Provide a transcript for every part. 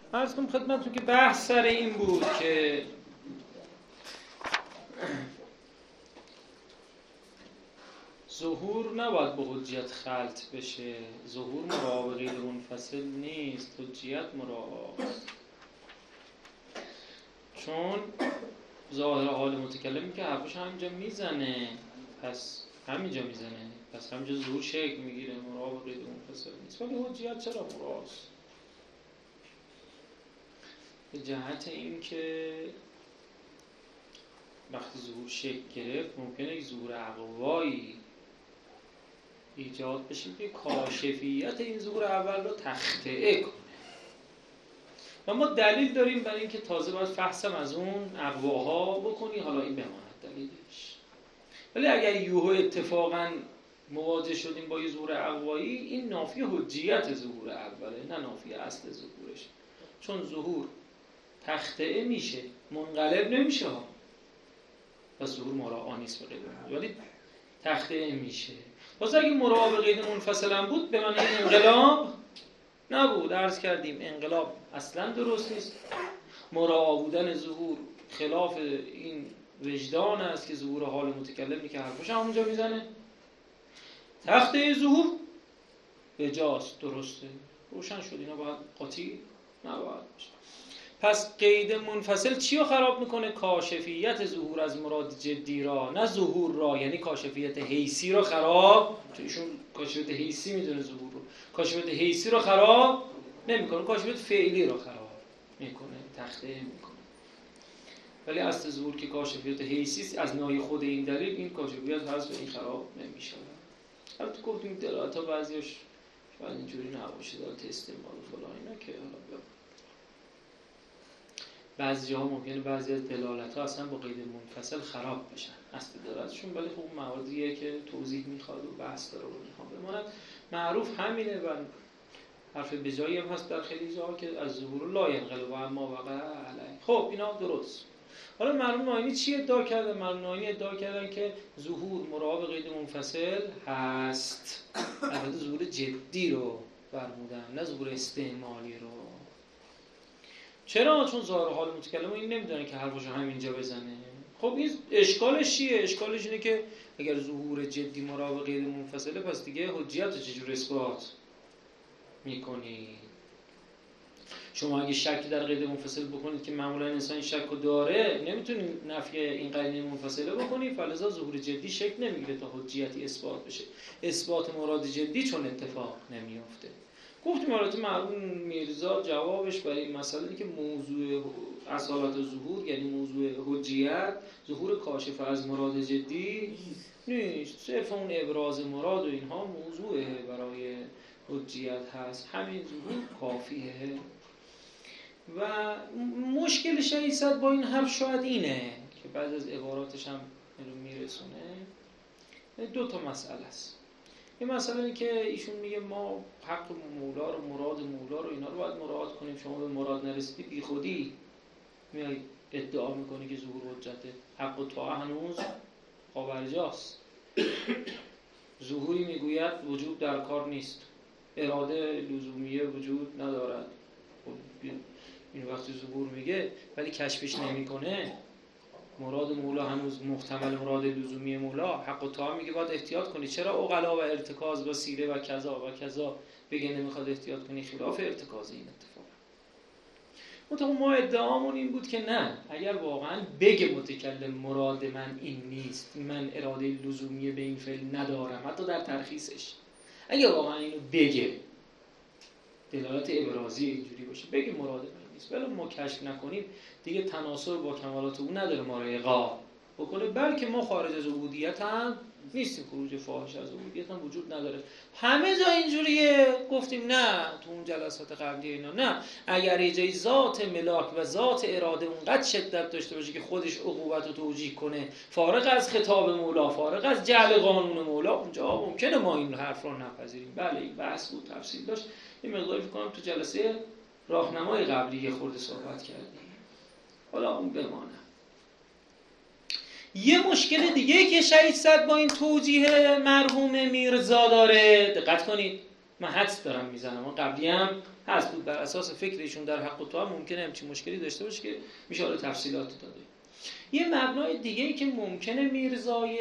عرض کنم خدمتتون که بحث سر این بود که ظهور نباید با حجیت خلط بشه. ظهور مراعا به غیر منفصل نیست، حجیت مراعاست. چون ظاهر حال متکلمی که حرفش همینجا میزنه، پس همینجا میزنه، پس همینجا ظهور شکل میگیره، مراعا به غیر منفصل نیست. ولی حجیت چرا مراعاست؟ به جهت این که وقتی ظهور شکل گرفت ممکنه یک ظهور اقوایی ایجاد بشه که کاشفیت این ظهور اول رو تخطئه کنه و ما دلیل داریم برای اینکه تازه باید فحصم از اون اقواها بکنی، حالا این بماند دلیلش. ولی اگر یوهو اتفاقا مواجه شدیم با یه ظهور اقوایی، این نافی حجیت ظهور اوله، نه نافی اصل ظهورش. چون ظهور تخطئه میشه، منقلب نمیشه ها، پس ظهور مراعا نیست به غیر منفصل، ولی تخطئه میشه. پس اگه مراعا به غیر منفصل هم بود به معنی انقلاب نبود. عرض کردیم انقلاب اصلا درست نیست. مراعا بودن ظهور خلاف این وجدان است که ظهور حال متکلمی که حرفش همونجا میزنه. تخطئه ظهور به جاست، درسته، روشن شد. اینا باید قاطی نباید باشه. پس قید منفصل چی رو خراب میکنه؟ کاشفیت ظهور از مراد جدی را، نه ظهور را، یعنی کاشفیت حیثی رو خراب، چون ایشون کاشفیت حیثی میدونه ظهور رو، کاشفیت حیثی رو خراب نمیکنه، کاشفیت فعلی رو خراب میکنه، تخطئه میکنه. ولی اصل ظهور که کاشفیت حیثی است، از نوع خود این دلیل این کاشفیت حذف این خراب نمیشه. البته گفتیم دلالت‌ها بعضیش شاید اینجوری نباشه، دلالت استعمال و فلان اینا که حالا بعضی ها ممکنه بعضی از دلالت‌ها اصلا با قید منفصل خراب بشن اصل دلالتشون، ولی خب موادیه که توضیح میخواد و بحث داره و اینها بماند. معروف همینه و حرف بجایی هم هست در خیلی جاها که از ظهور لا ینقلب و اما وقع علیه. خب اینا درست. حالا مرحوم ناینی چی ادعا کردن؟ مرحوم ناینی ادعا کردن که ظهور مراعا به قید منفصل هست. البته ظهور جدی رو فرمودن، نه ظهور استعمالی رو. چرا؟ چون ظاهر حال متکلم این نمیدونه که حرفشو همینجا بزنه. خب این اشکالش چیه؟ اشکالش اینه که اگر ظهور جدی مراعا به قید منفصله، پس دیگه حجیت رو چجور اثبات میکنی؟ شما اگه شکی در قید منفصل بکنید که معمولا انسان این شک رو داره، نمیتونید نفی این قرینه منفصله بکنید، فلذا ظهور جدی شک نمیگیره تا حجیتی اثبات بشه. اثبات مراد جدی چون اتفاق نمیافته. گفتیم البته مرحوم میرزا جوابش برای این مسئله که موضوع اصالت ظهور یعنی موضوع حجیت ظهور کاشف از مراد جدی نیست، صرف اون ابراز مراد و اینها موضوعه برای حجیت هست، همین ظهور کافیه. و مشکل شهید صدر با این حرف شاید اینه که بعضی از عباراتش هم میرسونه. دو تا مسئله است. این مسئله اینه که ایشون میگه ما حق مولا رو، مراد مولا رو، اینا رو باید مراعات کنیم. شما به مراد نرسیدی بی خودی میای ادعا میکنی که ظهور حجته. حق و طاعه هنوز پابرجاست. ظهوری میگوید وجود در کار نیست، اراده لزومیه وجود ندارد. این وقتی ظهور میگه ولی کشفش نمیکنه، مراد مولا هنوز محتمل مراد لزومی مولا. حق و طاعه میگه باید احتیاط کنی. چرا عقلا و ارتکاز با سیره و کذا و کذا بگه نمیخواد احتیاط کنی؟ خلاف ارتکاز این اتفاق. منتها ما ادعامون این بود که نه، اگر واقعا بگه متکلم مراد من این نیست، من اراده لزومی به این فعل ندارم، حتی در ترخیصش اگه واقعا اینو بگه، دلالت ابرازی اینجوری باشه، بگه مراد من نیست، ولی ما کشف نکنیم، دیگه تناسب با کمالات او نداره ما رو اقا بکنه. بلکه ما خارج از عبودیت هم نیستیم، خروج فاحش از عبودیت هم وجود نداره. همه جا اینجوریه. گفتیم نه تو اون جلسات قبلی اینا نه، اگر یه جایی ذات ملاک و ذات اراده اونقدر شدت داشته باشه که خودش عقوبت رو توجیه کنه، فارغ از خطاب مولا، فارغ از جعل قانون مولا، اونجا ممکنه ما این حرف رو نپذیریم. بله این بحث بود، تفصیل داشت. این مقداری فکر کنم تو جلسه راهنمای قبلی یه خورده صحبت کردیم، حالا اون بمانه. یه مشکل دیگه که شهید صدر با این توجیه مرحوم میرزا داره، دقت کنید، من حدس دارم میزنم، من قبلی هم هست بود بر اساس فکر ایشون در حق تو هم ممکنه همچین مشکلی داشته باشه که میشه حالا تفصیلات داده. یه مبنای دیگه ای که ممکنه میرزای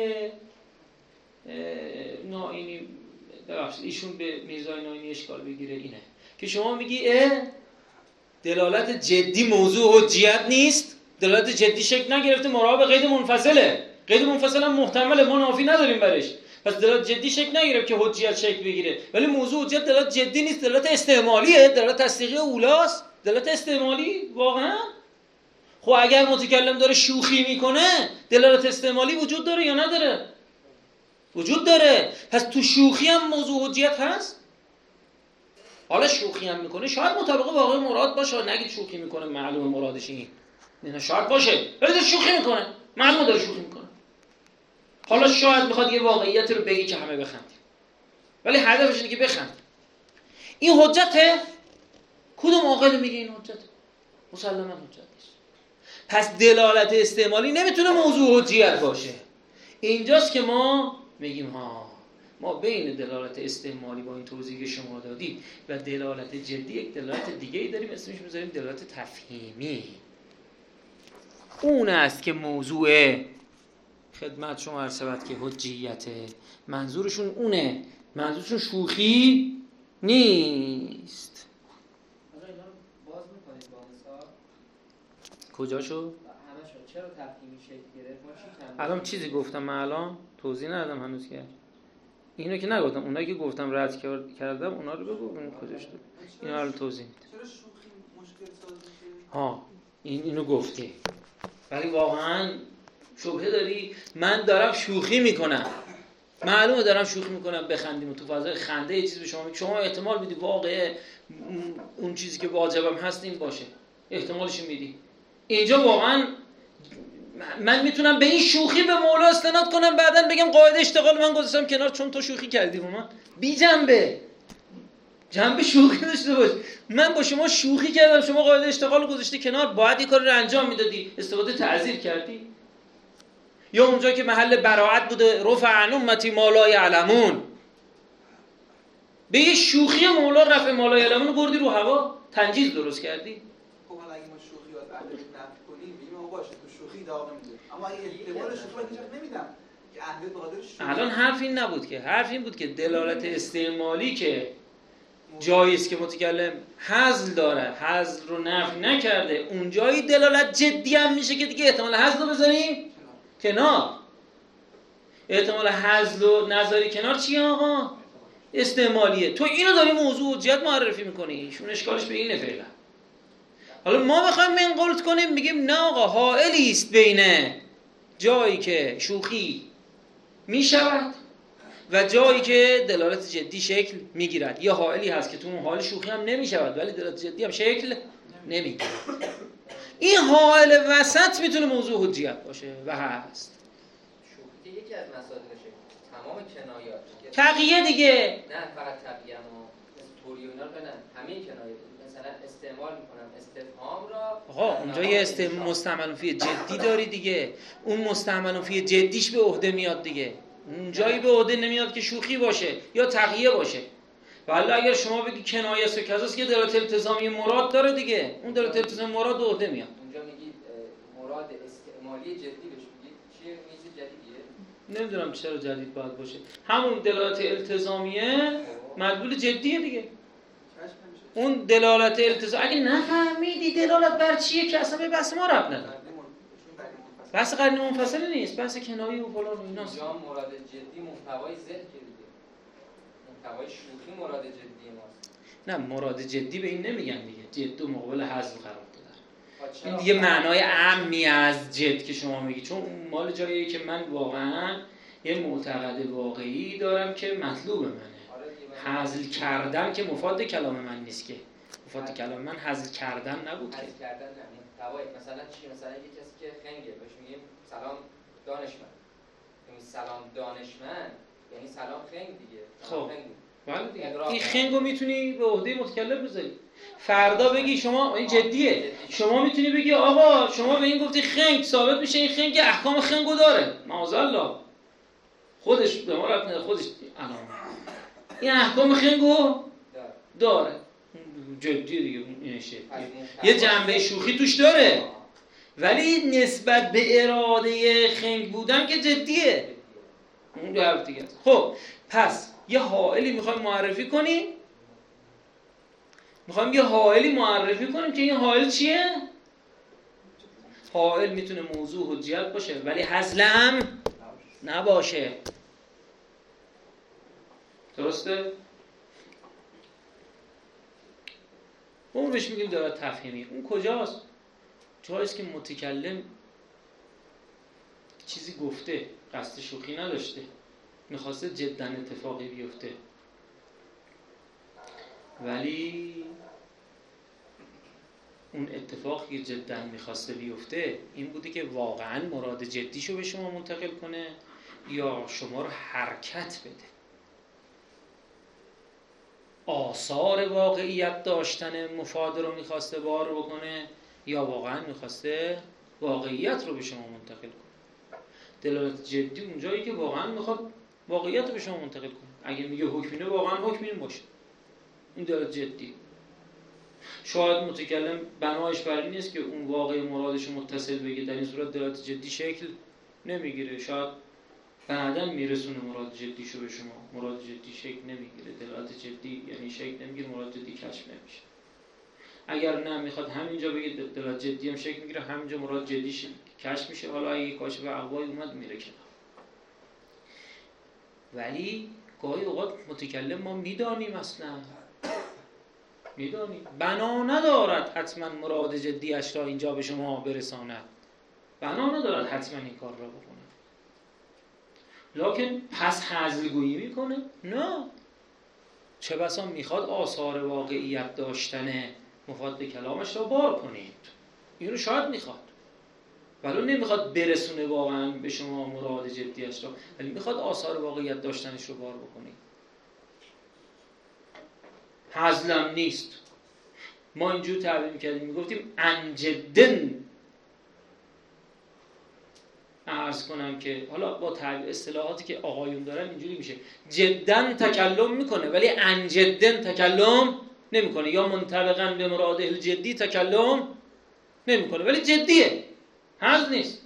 نائینی ببخشید ایشون به میرزای نائینی اشکال بگیره اینه که شما میگی دلالت جدی موضوع حجیت نیست، دلالت جدی شکل نگرفته، مراقب قید منفصله، قید منفصل هم محتمله، ما نافی نداریم برش، پس دلالت جدی شکل نگرفت که حجیت شکل بگیره. ولی موضوع حجیت دلالت جدی نیست، دلالت استعمالیه، دلالت تصدیقی اولاست، دلالت استعمالی واقعا. خب اگر متکلم داره شوخی میکنه دلالت استعمالی وجود داره یا نداره؟ وجود داره. پس تو شوخی هم موضوع حجیت هست. حالا شوخی هم میکنه شاید مطابق واقع مراد باشه، نگید شوخی میکنه معلومه مرادش این شاید باشه، ولی داره شوخی میکنه، معلومه داره شوخی میکنه. حالا شاید میخواد یه واقعیت رو بگی که همه بخندیم، ولی هدفش اینه که بخند. این حجته؟ کدوم عاقل میگه این حجته؟ مسلماً حجت نیست. پس دلالت استعمالی نمیتونه موضوع حجیت باشه. اینجاست که ما میگیم ما بین دلالت استعمالی با این توضیحی که شما دادید و دلالت جدی یک دلالت دیگه‌ای داریم، اسمش میذاریم دلالت تفهیمی. اون است که موضوع خدمت شما عرض شود که حجیته. منظورشون اونه، منظورشون شوخی نیست. آقا اینا رو باز میکنید با مثال؟ کجاشو؟ همشو. چرا تفهیمی شکل گرفت؟ ما چی کم؟ الان چیزی گفتم من الان توضیح ندادم هنوز که اینو که نگفتم، اونایی که گفتم رد کردم اونا رو بگو این کجاش بود. اینا رو توضیح میدم. چرا شوخی مشکل ساز میشه؟ اینو گفتی ولی واقعا شبهه داری. من دارم شوخی میکنم، معلومه دارم شوخی میکنم، بخندیم و تو فضای خنده یه چیز به شما میگم، شما احتمال میدی واقعه اون چیزی که واجبم هست این باشه، احتمالش میدی. اینجا واقعا من میتونم به این شوخی به مولا استناد کنم، بعدن بگم قاعده اشتغال من گذاشتم کنار چون تو شوخی کردی با من. بی جنبه شوخی داشته باش. من با شما شوخی کردم، شما قاعده اشتغال رو گذاشتی کنار، باید این کار رو انجام میدادی، استفاده تعذیر کردی. یا اونجا که محل براعت بوده رفع عن امتی ما لا یعلمون، به یه شوخی مولا رفع ما لا یعلمون بردی رو هوا، تنجیز درست کردی. خب حالا اگه ما شوخی رو از اهل نفی کنیم میگیم باشه تو شوخی داغ نمیده، اما اگه احتمال شوخی رو هیچ وقت نمیدم که اهل به خاطر شوخی. الان حرف این نبود که، حرف این بود که دلالت استعمالی که جاییست که متکلم حذف داره، حذف رو نفی نکرده، اون جایی دلالت جدی هم میشه که دیگه احتمال حذف رو بذاریم کنار. احتمال حذف رو نذاری کنار چیه آقا؟ استعمالیه. تو اینو داری موضوع حجیت معرفی میکنی، ایشون اشکالش به اینه فعلا. حالا ما بخوایم منقلت کنیم میگیم نه آقا، حائلی است بین جایی که شوخی میشود و جایی که دلالت جدی شکل میگیرد. یا حائلی هست که تو اون حال شوخی هم نمیشود ولی دلالت جدی هم شکل نمیگیرد. این حائل وسط میتونه موضوع حجیت باشه و هست. شوخی یکی از مصادرشه، تمام کنایات تقیه دیگه، نه فقط تقیه، اما توری و اینا رو نه، همه کنایات. مثلا استعمال میکنم استفهام را. آقا اونجا یه مستعمل فی جدی داری دیگه، اون مستعمل فی جدیش به عهده میاد دیگه. اونجایی به عهده نمیاد که شوخی باشه یا تقیه باشه. ولی اگر شما بگی کنایه است و کذاست که دلالت التزامی مراد داره دیگه، اون دلالت التزامی مراد به عهده میاد. اونجا میگید مراد استعمالی جدی بهش میگید چیه؟ میز جدیدیه؟ نمیدونم چرا جدید باید باشه، همون دلالت التزامیه مدلول جدیه دیگه. اون دلالت التزام اگه نفهمیدی دلالت بر چیه که اصلا به بحث ما ربط نداره. بحث قرینه منفصله نیست، بحث کنایه و فلان و ایناست. اینجا مراد جدی محتوای ذهن دیگه، محتوای شوخی مراد جدی ماست. نه مراد جدی به این نمیگن دیگه، جد و مقابل حذف قرار دادن. این دیگه معنای عامی از جد که شما میگی، چون اون مال جاییه که من واقعا یه معتقد واقعی دارم که مطلوب منه. حذف کردن که مفاد کلام من نیست، که مفاد کلام من حذف کردن نبود که. حذف کردن نه، محتوای مثلا چی؟ مثلا یه کسی که خنگه بهش میگیم سلام دانشمند. یعنی سلام دانشمند یعنی سلام خنگ دیگه. خب بله دیگه. این خنگو میتونی به عهده متکلم بذاری. فردا بگی شما این جدیه، شما میتونی بگی آقا شما به این گفتی خنگ، ثابت میشه این خنگ احکام خنگو داره، معاذالله خودش به ما ربط نداره، خودش علامه این احکام خنگو داره. جدیه دیگه، این شکلی یه جنبه شوخی توش داره، ولی نسبت به اراده خنگ بودن که جدیه، اون دو حرف دیگه است. خب پس یه حائلی میخوایم معرفی کنیم، میخوایم یه حائلی معرفی کنیم که این حائل چیه؟ حائل میتونه موضوع حجیت باشه ولی هزل هم نباشه. درسته؟ اون بهش میگیم دارد تفهیمی. اون کجاست؟ جاییست که متکلم چیزی گفته، قصد شوخی نداشته، میخواسته جدا اتفاقی بیفته، ولی اون اتفاقی که جدا میخواسته بیفته این بوده که واقعا مراد جدیشو به شما منتقل کنه یا شما رو حرکت بده. آثار واقعیت داشتن مفاد رو میخواسته بار بکنه یا واقعا میخواسته واقعیت رو به شما منتقل کنه. دلالت جدی اونجایی که واقعا میخواد واقعیت رو به شما منتقل کنه. اگه میگه حکمینه واقعا حکمین باشه، این دلالت جدی. شاید متکلم بنایش بر این نیست که اون واقع مرادش رو متصل بگه، در این صورت دلالت جدی شکل نمیگیره. شاید بعداً میرسونه مراد جدیشو به شما، مراد جدی شکل نمیگیره. دلالت جدی یعنی شکل نمیگیره، مراد جدی کشف نمیشه. اگر نه میخواد همینجا بگه دلالت جدی هم شکل میگیره، همینجا مراد جدی کشف میشه. حالا اگه کاشف اقوای اومد میره کنار. ولی گاهی اوقات متکلم ما میدانیم، اصلا میدانیم بنا ندارد حتما مراد جدیش را اینجا به شما برساند، بنا ندارد حتما این کار را بکنه، لکن پس هزلگویی میکنه. نه، چه بسا میخواد آثار واقعیت داشتن مفاد کلامش را بار کنید، اینو شاید میخواد، ولو نمیخواد برسونه واقعا به شما مراد جدیش را، ولی میخواد آثار واقعیت داشتنش رو بار بکنید. هزلم نیست. ما اینجور تعبیر میکردیم، میگفتیم انجدن. عرض کنم که حالا با تعبیر اصطلاحاتی که آقایون دارن اینجوری میشه، جدن تکلم میکنه ولی انجدن تکلم نمیکنه، یا منطبقاً به مراد الجدی تکلم نمیکنه ولی جدیه، هزل نیست.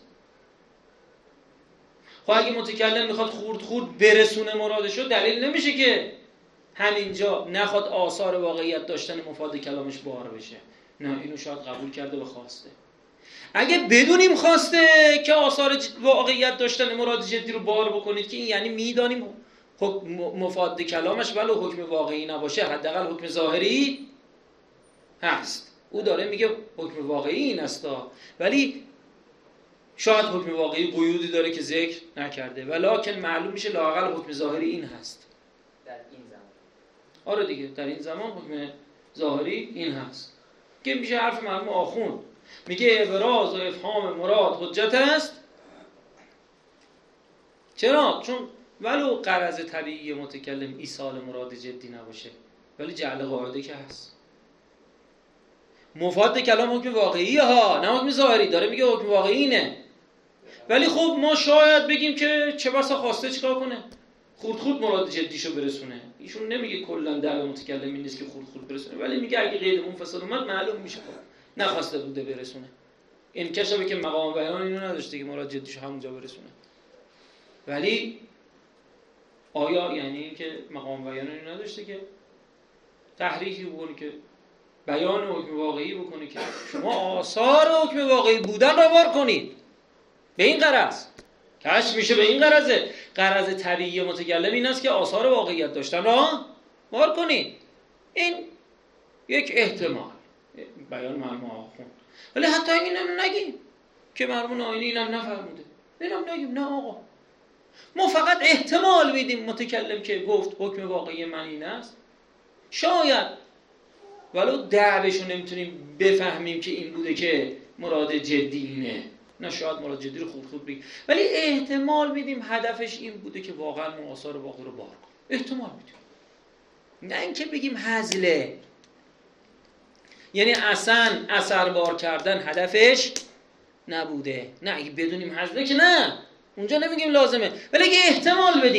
خب اگه متکلم میخواد خورد برسونه مرادشو، دلیل نمیشه که همینجا نخواد آثار واقعیت داشتن مفاد کلامش بار بشه. نه، اینو شاید قبول کرده و خواسته. اگه بدونیم خواسته که آثار واقعیت داشتن مراد جدی رو بار بکنید، که این یعنی میدانیم مفاد کلامش ولو حکم واقعی نباشه حداقل حکم ظاهری هست. او داره میگه حکم واقعی این هستا، ولی شاید حکم واقعی قیودی داره که ذکر نکرده، ولکن معلوم میشه لااقل حکم ظاهری این هست. در این زمان آره دیگه، در این زمان حکم ظاهری این هست که میشه حرف مرحوم آخوند، میگه ابراز و افهام مراد حجت است. چرا؟ چون ولو غرض طبیعی متکلم ایصال مراد جدی نباشه، ولی جعل قاعده که هست. مفاد کلام حکم واقعی ها، نه حکم ظاهری. داره میگه حکم واقعی اینه، ولی خب ما شاید بگیم که چه بسا خواسته چیکار کنه؟ خورد مراد جدیشو برسونه. ایشون نمیگه کلا دعوی متکلم این نیست که خورد برسونه، ولی میگه اگه قید منفصل اومد معلوم میشه خب نخواسته بوده برسونه. این کشفه که مقام بیان اینو نداشته که مراد جدیشو همونجا برسونه. ولی آیا یعنی که مقام بیان اینو نداشته که تحریفی بکنه که بیان حکم واقعی بکنه که شما آثار حکم واقعی بودن را بار کنید؟ به این غرض کشف میشه، به این غرضه. غرض طبیعی متکلم این است که آثار واقعیت داشتن را بار کنید. این یک احتمال بیان مرحوم آخوند. ولی حتی اینم نگیم که مرحوم آینی اینم نفرموده، اینم نگیم نه آقا، ما فقط احتمال میدیم متکلم که گفت حکم واقعی من این است، شاید ولو دعوشو نمیتونیم بفهمیم که این بوده که مراد جدی اینه، نه شاید مراد جدی رو خود بگیم، ولی احتمال میدیم هدفش این بوده که واقعا ما آثار واقعی رو بار کنیم. احتمال میدیم، نه اینکه بگیم هزله. یعنی اصلا اثر بار کردن هدفش نبوده. نه اگه بدونیم هزله که نه، اونجا نمیگیم لازمه، ولی اگه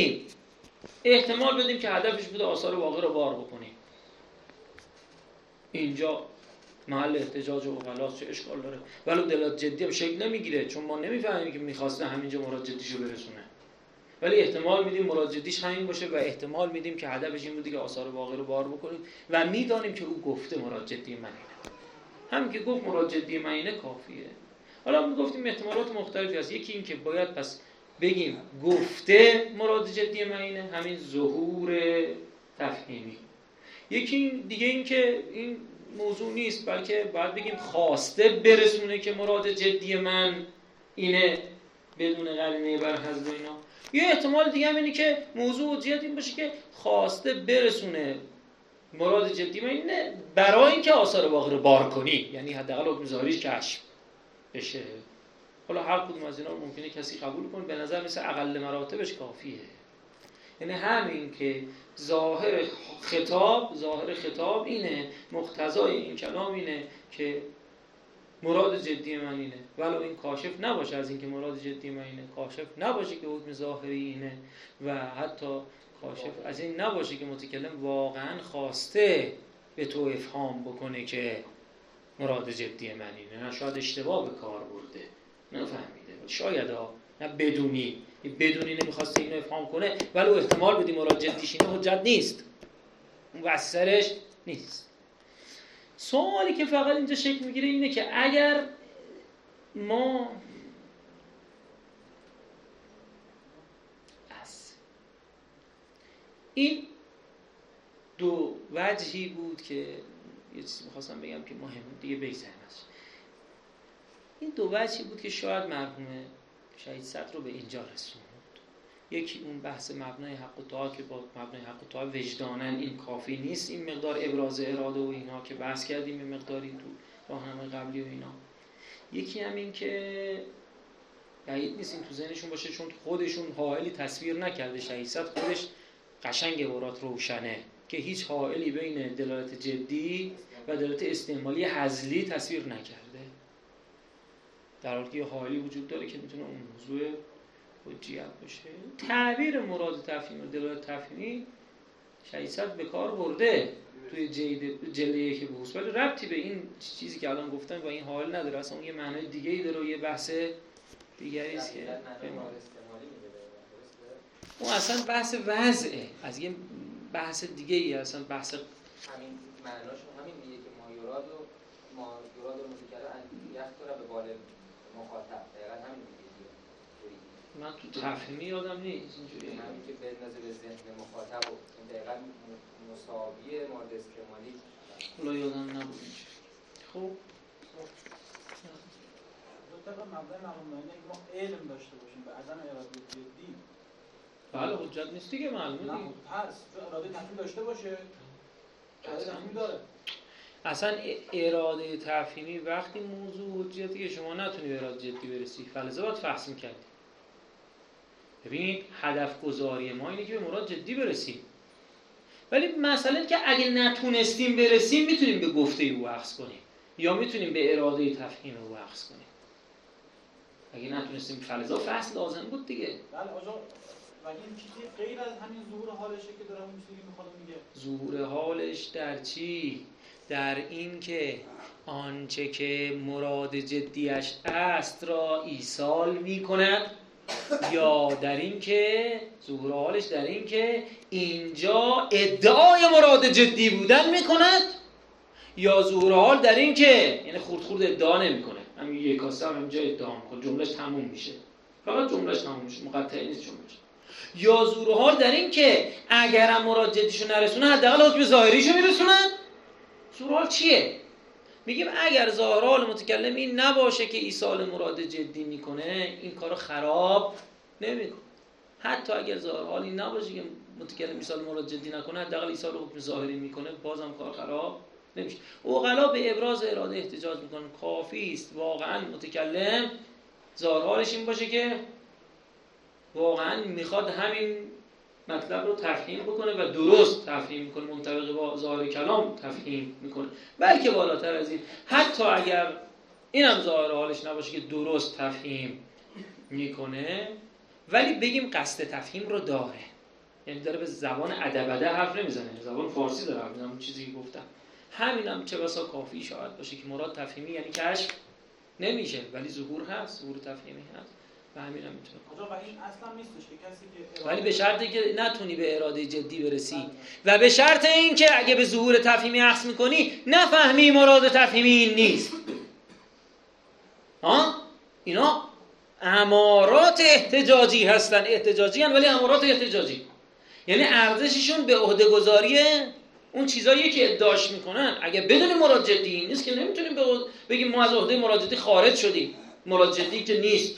احتمال بدیم که هدفش بوده آثار واقعی رو بار بکنیم. اینجا محل احتجاج عقلاست، چه اشکال داره؟ ولی دلالت جدی هم شکل نمیگیره، چون ما نمیفهمیم که میخواسته همینجا مراد جدیشو برسونه. ولی احتمال میدیم مراد جدیش همین باشه و احتمال میدیم که هدفش این بوده که آثار باقی رو بار بکنیم و میدانیم که او گفته مراد جدی من اینه. همین که گفت مراد جدی من اینه کافیه. حالا ما گفتیم احتمالات مختلفی هست. یکی این که باید پس بگیم گفته مراد جدی من اینه، همین ظهور تفهیمی. یکی دیگه این که این موضوع نیست، بلکه باید بگیم خواسته برسونه که مراد جدی من اینه بدون قرینه بر حذف اینا. یه احتمال دیگه هم اینه که موضوع جدی این باشه که خواسته برسونه مراد جدی من اینه برای اینکه آثار باقی رو بار کنی، یعنی حداقل حکم ظاهریش کشف بشه. حالا هر کدوم از اینا رو ممکنه کسی قبول کنه، به نظر مثل اقل مراتبش کافیه. یعنی همین که ظاهر خطاب اینه، مقتضای این کلام اینه که مراد جدی من اینه، ولو این کاشف نباشه از اینکه مراد جدی من اینه، کاشف نباشه که حکم ظاهری اینه و حتی کاشف از این نباشه که متکلم واقعا خواسته به تو افهام بکنه که مراد جدی من اینه. نه شاید اشتباه به کار برده، نفهمیده، شاید نه بدونی نمیخواسته اینو افهام کنه، ولی احتمال بدی مراد جدیش اینه حجت نیست، اون وسرش نیست. سوالی که فقط اینجا شکل میگیره اینه که اگر ما از این دو وجهی بود که یه چیزی میخواستم بگم که مهم دیگه بگذاریم ازش، این دو وجهی بود که شاید مرحوم شهید صدر رو به اینجا رسوند. یکی اون بحث مبنای حق و طاعه که با مبنای حق و طاعه وجداناً این کافی نیست، این مقدار ابراز اراده و اینا که بحث کردیم یه مقداری تو راهنمای قبلی و اینا. یکی هم این که بعید نیست این تو ذهنشون باشه، چون خودشون حائلی تصویر نکرده، شهید صدر خودش قشنگ عبارات روشنه که هیچ حائلی بین دلالت جدی و دلالت استعمالی هزلی تصویر نکرده، در حالی که یه حائلی وجود داره که میتونه اون موضوع حجیت باشه. تعبیر مراد تفهیمی و دلالت تفهیمی شهید صدر به کار برده توی جلد یک بحوث، ولی ربطی به این چیزی که الان گفتم با این حال نداره، اصلا اون یه معنای دیگه‌ای داره و یه بحث دیگری است که اون اصلا بحث وضعه، از یه بحث دیگه‌ای، اصلا بحث همین معناش همین میگه که ما یراد رو متکلم یخطر به بال مخاطب، دقیقاً همین میگه. من تو تفهیمی یادم نیست اینجوری همین که بندازه به ذهن مخاطب و دقیقاً مساوی مورد استعمالی اولا یادم نبود اینجوری. خب طبعا مبدأ معلومه ما علم داشته باشیم به عدم اراده جدی. بله حجت نیست دیگه، معلومه دیگه. هست اراده تفهیم داشته باشه، اراده تفهیم داره. اصلا اراده تفهیمی وقتی موضوع حجتی که شما نتونی به اراده جدی برسی، فلزا باید فحص کردی. ببینید هدف گذاری ما اینه که به مراد جدی برسیم، ولی مثلا که اگه نتونستیم برسیم میتونیم به گفته او اخذ کنیم یا میتونیم به اراده تفهیم او اخذ کنیم. اگه نتونستیم فلزا فحص لازم بود دیگه. بله آقا، ولی این چیزی غیر از همین ظهور حالشه که داره اون چیزی که میخواد میگه. ظهور حالش در چی؟ در این که آنچه که مراد جدیش است را ایصال میکند، یا در این که ظهور حالش در این که اینجا ادعای مراد جدی بودن میکند، یا ظهور حال در این که یعنی خورد ادعا نمیکنه، همین یک کاسه هم اینجا ادعا میکنه، جملهش تموم میشه، فقط جملهش تموم میشه، مقطعی نیست جملهش. یا ظهور حال در این که اگرم مراد جدیشو نرسونه حداقل حکم ظاهریشو میرسونن. ظهور حال چیه؟ میگیم اگر ظاهر حال متکلم این نباشه که ایصال مراد جدی میکنه، این کارو خراب نمیکنه. حتی اگر ظاهر حال این نباشه که متکلم ایصال مراد جدی نکنه، حداقل ایصال حکم ظاهری میکنه، بازم کار خراب نمیشه. عقلا به ابراز اراده احتجاج میکنن، کافی است واقعا متکلم ظاهر حالش این باشه که واقعا میخواد همین مطلب رو تفهیم بکنه و درست تفهیم میکنه، منطبق با ظاهر کلام تفهیم میکنه، بلکه بالاتر از این حتی اگر اینم ظاهر حالش نباشه که درست تفهیم میکنه، ولی بگیم قصد تفهیم رو داره، یعنی داره به زبان ادبده حرف نمیزنه، زبان فارسی داره حرف میزنه، اون چیزی که گفتم همینم چه بسا کافی شاید باشه که مراد تفهیمی یعنی کشف نمیشه ولی ظهور هست، ظهور تفهیمی هست و همینم میتونه. آقا و این اصلا نیستش که کسی که ولی به شرطی که نتونی به اراده جدی برسی و به شرط این که اگه به ظهور تفهیمی عکس میکنی نفهمی مراد تفهیمی این نیست. اینا امارات احتجاجی هستن، احتجاجی هستن ولی امارات احتجاجی، یعنی ارزششون به عهده گذاری اون چیزایی که ادعاش میکنن. اگه بدونیم مراد جدی این نیست که نمیتونیم بگیم ما از عهده مراد جدی خارج شدیم. مراد جدی که نیست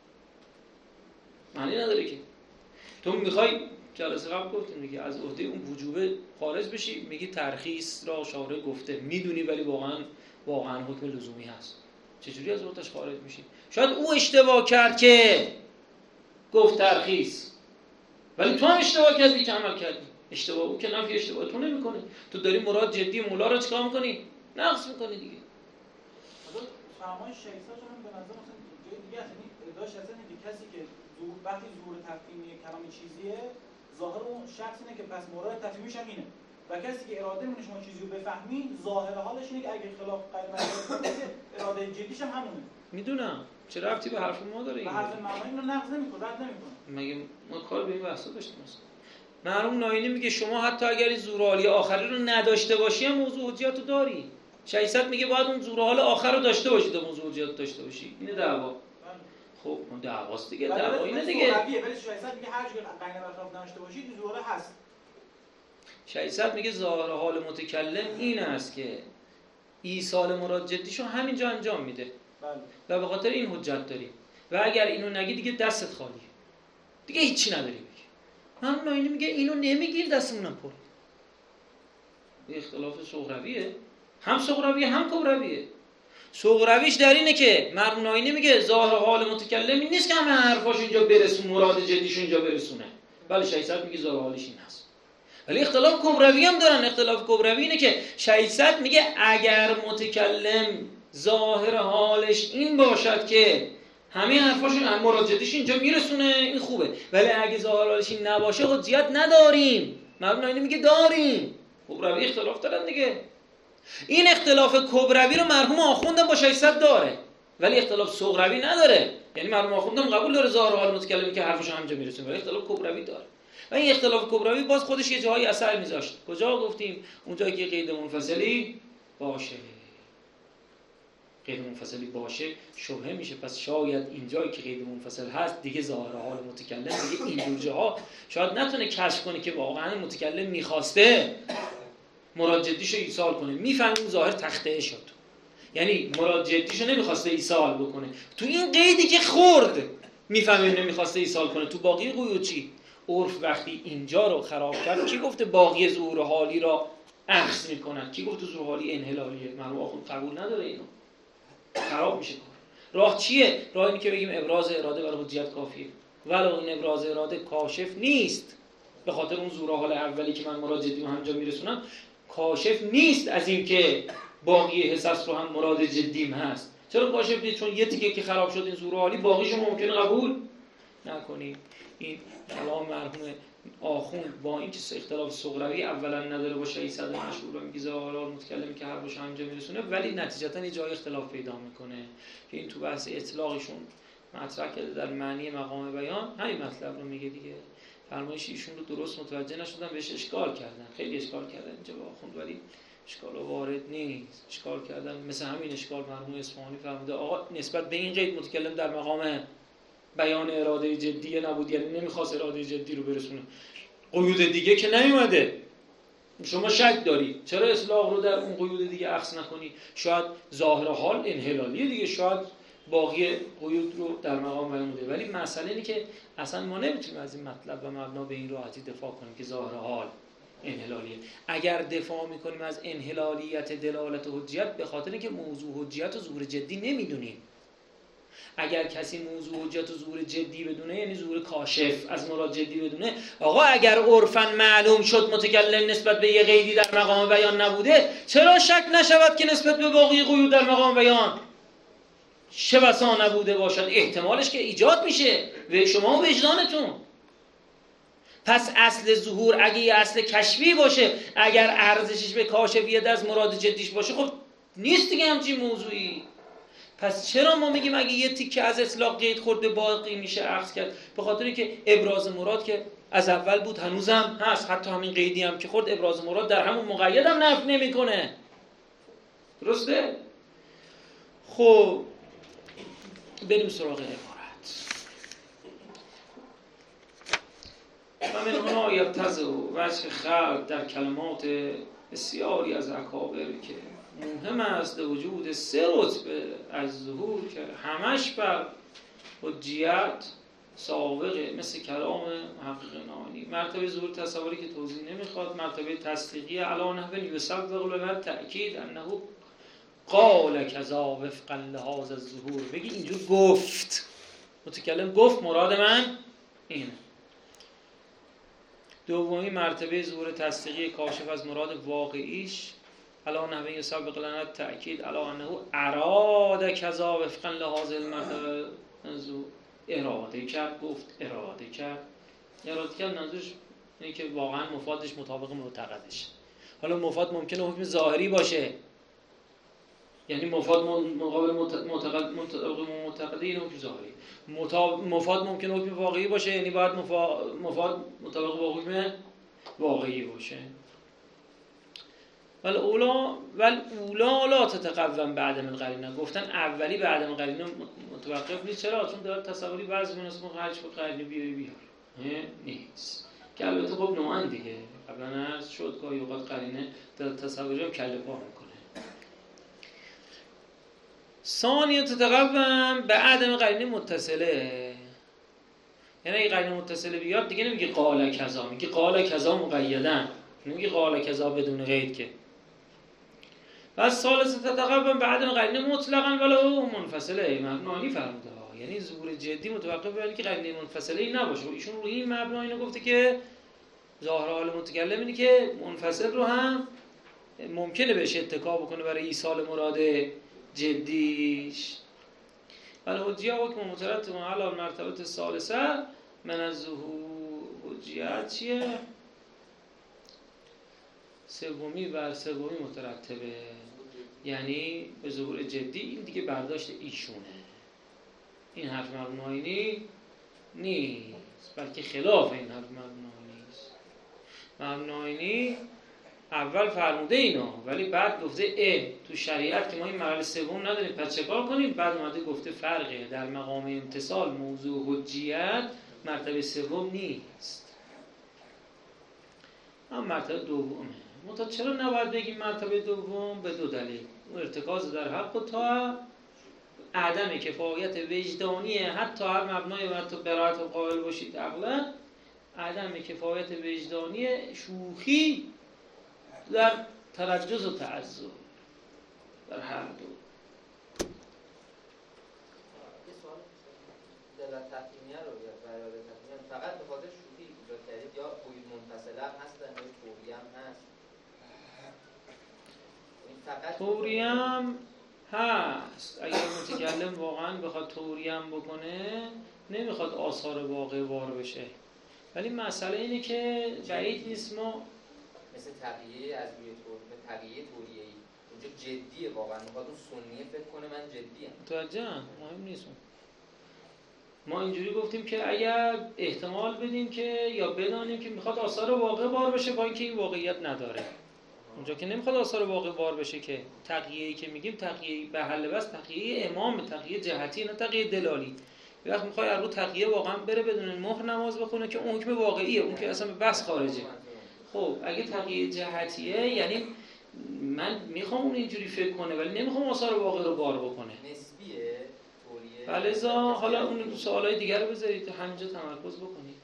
معنی نداره که تو میخوای جلسه قبل گفتیم دیگه از عهده اون وجوبه خارج بشی، میگی ترخیص را شارع گفته، میدونی ولی واقعا حکم لزومی هست، چجوری از عهدهش خارج میشی؟ شاید او اشتباه کرد که گفت ترخیص ولی تو هم اشتباه کردی که عمل کردی. اشتباه او که نفی اشتباه تو نمیکنه. تو داری مراد جدی مولا رو چیکار میکنی؟ نقص میکنی دیگه. فرمای شیخ‌ها چون به نظر مثلا جای دیگه است، یعنی ادعاش از اینه که کسی که وقتی ظهور تفهیمی کلام چیزیه ظاهر اون شخص اینه که پس مراد تفهیمیش هم اینه و کسی که اراده می‌کنه شما چیزی رو بفهمی ظاهر حالش اینه که اگه خلاف غیر مطلوب اراده جدیش هم همونه. میدونم چه ربطی به حرف ما داره این؟ به حرف معنی اینو نقض نمی‌کنه، رد نمی‌کنه. مگه ما کار به این بحثا داشتیم اصلا؟ مرحوم ناینی میگه شما حتی اگر این ظهورحالی آخری رو نداشته باشی هم موضوع حجیت رو داری. 600 میگه باید اون ظهورحال آخر رو داشته باشی تا موضوع حجیت داشته باشی. اینه دعوا. خب اون دعواست دیگه، دعوا اینه دیگه. ولی 600 میگه هر جور غیر برخلاف نداشته باشی ظهور هست. 600 میگه ظاهر حال متکلم این است که ایصال مراد جدیشو همینجا انجام میده. و به خاطر این حجت داریم. و اگر اینو نگی دیگه دستت خالیه. دیگه هیچی نداری بگی. من ناینی میگه اینو نمیگیر دستمونم پر. این اختلاف صغرویه. هم صغرویه هم کبرویه. صغرویش در اینه که مرحوم ناینی میگه ظاهر حال متکلم این نیست که همه حرفاش اینجا برسون، مراد جدیش اینجا برسونه. ولی 600 میگه ظاهر حالش این هست. ولی اختلاف کبروی هم دارن. اختلاف کبروی اینه که 600 میگه اگر متکلم ظاهر حالش این باشد که همه حرفاشون مراد جدیش اینجا میرسونه این خوبه، ولی اگه ظاهر حالش این نباشه حجیت نداریم. مرحوم ناینی میگه داریم. کبروی اختلاف دارن دیگه. این اختلاف کبروی رو مرحوم آخوندم با 600 داره ولی اختلاف صغروی نداره. یعنی مرحوم آخوندم قبول داره ظاهر حال متکلمی که حرفش همینجا میرسونه ولی اختلاف کبروی داره. و این اختلاف کبروی باز خودش یه جایی اثر میذاشت. کجا گفتیم؟ اونجایی که قید منفصلی باشه. قید منفصلی باشه شبهه میشه. پس شاید اینجایی که قید منفصل هست دیگه ظاهر حال متکلم دیگه این جاها شاید نتونه کشف کنه که واقعا متکلم میخواسته مراد جدیشو ایصال کنه. میفهمیم ظاهر تخته شد، یعنی مراد جدیشو نمیخواسته ایصال بکنه. تو این قیدی که خورد میفهمیم نمیخواسته ایصال کنه. تو باقی قیود چی؟ عرف وقتی اینجا رو خراب کرد کی گفته باقی ظهور حالی را اخذ میکنن؟ کی گفته ظهور حالی انحلالیه؟ مرحوم آخوند قبول نداره اینو. خراب میشه کار. راه چیه؟ راه اینه که بگیم ابراز اراده برای حجیت کافیه، ولو این ابراز اراده کاشف نیست. به خاطر اون ظهور حال اولی که من مراد جدی رو همجا میرسونم کاشف نیست از این که باقی حساس رو هم مراد جدیم هست. چرا کاشف نیست؟ چون یه تیکه که خراب شد این ظهور حالی باقیشو ممکنه قبول نکنیم. این کلام مرحوم آخوند با این که اختلاف صغروی اولا نداره با 600 مشهور میگه ظاهر حال متکلمی که حرفش همینجا میرسونه، ولی نتیجتا یه جای اختلاف پیدا میکنه که این تو بحث اطلاقشون مطرح کرده در معنی مقام بیان همین مطلب رو میگه دیگه. فرمایش ایشون رو درست متوجه نشدن، بهش اشکال کردن، خیلی اشکال کردن اینجا با آخوند، ولی اشکال وارد نیست. اشکال کردن مثل همین اشکال مرحوم اصفهانی فرموده آقا نسبت به این قید متکلم در مقام بیان اراده جدی نبود، یعنی نمیخواست اراده جدی رو برسونه. قیود دیگه که نیومده. شما شک داری چرا اصلاح رو در اون قیود دیگه اخذ نکنی؟ شاید ظاهر حال انحلالیه دیگه، شاید باقی قیود رو در مقام بیان بوده، ولی مسئله اینه که اصلا ما نمیتونیم از این مطلب و مبنا به این راحتی دفاع کنیم که ظاهر حال انحلالیه. اگر دفاع میکنیم از انحلالیت دلالت حجیت به خاطر اینکه موضوع حجیت و ظهور جدی نمیدونیم. اگر کسی موضوع حجت و ظهور جدی بدونه یعنی ظهور کاشف از مراد جدی بدونه، آقا اگر عرفاً معلوم شد متکلم نسبت به یه قیدی در مقام بیان نبوده، چرا شک نشود که نسبت به باقی قیود در مقام بیان چه بسا نبوده باشد؟ احتمالش که ایجاد میشه و شما وجدانتون. پس اصل ظهور اگه یه اصل کشفی باشه، اگر ارزشش به کاشفیت از مراد جدیش باشه، خب نیست دیگه همچین موضوعی. پس چرا ما میگیم اگه یه تیکه از اطلاق قید خورده باقی میشه اخذ کرد؟ به خاطری که ابراز مراد که از اول بود هنوزم هست، حتی همین قیدی هم که خورد ابراز مراد در همون مقید هم نفی نمیکنه. درسته؟ خب بریم سراغ عبارت. و من هنا یبتزع وجه خلق در کلمات بسیاری از اکابر که مهم است وجود سه رتبه از ظهور که همش بر حجیت سابقه، مثل کلام محقق نانی. مرتبه ظهور تصوری که توضیح نمیخواد. مرتبه تصدیقی علی نحو یصدق و تأکید انه قال کذا وفقا لهذا الظهور، بگی اینجور گفت، متکلم گفت مراد من اینه. دومی مرتبه ظهور تصدیقی کاشف از مراد واقعیش علی نحو یصدق لنا تأکید علی انه اراد کذا وفقا لهذا المرتبه، اراده کرد، گفت اراده کرد. اراده کرد منظورش اینه که واقعا مفادش مطابق معتقدش. حالا مفاد ممکنه حکم ظاهری باشه، یعنی مفاد مقابل معتقده، این حکم ظاهری. مفاد ممکنه حکم واقعی باشه، یعنی باید مفاد مطابق با حکم واقعی باشه. اولا لا تتقوم بعد من قرینه، گفتن اولی بعد من قرینه متوقف نیست. چرا؟ چون داره تصوری بعضی مناسب خرج به قرینه بیار نیست، که البته خب نوعن دیگه. قبلا عرض شد گاهی اوقات قرینه در تصوری هم کله پا میکنه. ثانیه تتقوم به عدم قرینه متصله، یعنی اگه قرینه متصله بیاد دیگه نمیگه قال کذا، میگه قال کذا مقیدن، نمیگه قال کذا بدون قید که. و ثالث تتقوم به عدم قرینه مطلقا ولو منفصله، مبنایی فرموده ها، یعنی ظهور جدی متوقف به که قرینه منفصله ای نباشه. ایشون روی این مبنا اینو گفته که ظاهر حال متکلم اینه که منفصل رو هم ممکنه بهش اتکا بکنه برای ایصال مراد جدیش. ولی حجیه حکم مترتب علی المرتبه الثالثه من الظهور. حجیت چیه؟ سومی بر سومی مترتبه، یعنی به ظهور جدی. این دیگه برداشت ایشونه، این حرف مبنایی نیست، بلکه خلاف این حرف مبنایی نیست. مبنایی اول فرموده اینو، ولی بعد گفته تو شریعت که ما این مرحله سوم نداریم، پس چکار کنیم؟ بعد اومده گفته فرقه در مقام امتصال موضوع حجیت مرتبه سوم نیست، اما مرتبه دومه. منتها چرا نباید بگیم مرتبه دوم؟ به دو دلیل. ارتکاز در حق و تا عدم کفایت وجدانیه، حتی هر مبنای و حتی برایت و قائل باشید عقلا، عدم کفایت وجدانی شوخی در ترجز و تعذر در هر دو. یه سوال دلالت تفهیمیه رو یا برای تفهیم فقط به خاطر شوخی ایجاد کردید یا قید منفصله هم هستن یا توری هم هست؟ توری هم هست. اگر متکلم واقعا بخواد توری هم بکنه نمیخواد آثار واقع وار بشه، ولی مسئله اینه که بعید نیست ما مثل تقییه از روی تقییه توریه‌ای اونجا جدیه، واقعا میخواد اون سنیه فکر کنه من جدیم. متوجهم، مهم نیست. ما اینجوری گفتیم که اگر احتمال بدیم که یا بدانیم که میخواد آثار واقع وار بشه با اینکه این واقعیت نداره، اونجا که نمیخواد آثار واقع وار بشه که تقییه‌ای که میگیم تقییه به حل بس، تقییه امام، تقییه جهتی، نه تقییه دلالی. وقتی میخوای از رو تقییه واقعا بره بدون مهر نماز بخونه که اون حکم واقعیه، اون که اصلا به بحث خارجه. خب اگه تقییه جهتیه یعنی من میخوام اون اینجوری فکر کنه ولی نمیخوام آثار واقع رو بار بکنه، نسبیه توریه. فلذا حالا اون سوالای دیگر رو بذارید همینجا تمرکز بکنید.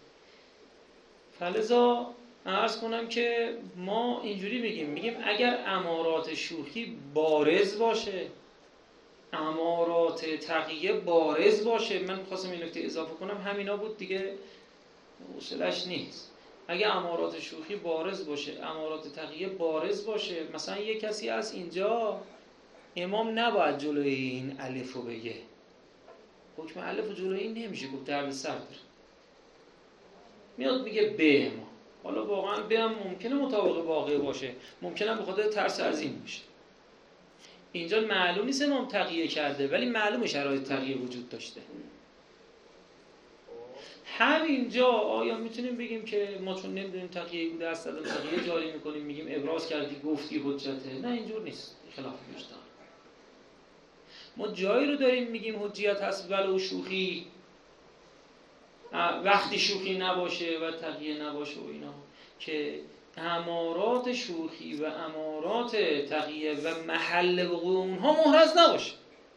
فلذا عرض کنم که ما اینجوری میگیم اگر امارات شوخی بارز باشه، امارات تقیه بارز باشه، من می‌خواستم این نکته اضافه کنم، همینا بود دیگه، حوصله‌اش نیست. اگه امارات شوخی بارز باشه، امارات تقیه بارز باشه، مثلا یه کسی از اینجا امام نباید جلوی این الف رو بگه، حکم الف رو جلوی این نمیشه گفت، درد سر داره، میاد میگه به ما. حالا واقعا به هم ممکنه مطابق واقع باشه، ممکنه به خاطر ترس از این باشه. اینجا معلوم نیست امام تقیه کرده، ولی معلومه شرایط تقیه وجود داشته. همینجا آیا میتونیم بگیم که ما چون نمیدونیم تقیه بوده از صدم تقیه جاری میکنیم میگیم ابراز کردی گفتی حجته؟ نه، اینجور نیست، خلاف وجدان. ما جایی رو داریم میگیم حجیت هست ولو شوخی، وقتی شوخی نباشه و تقیه نباشه و اینا، که امارات شوخی و امارات تقیه و محل وقوع اونها محرز نباشه.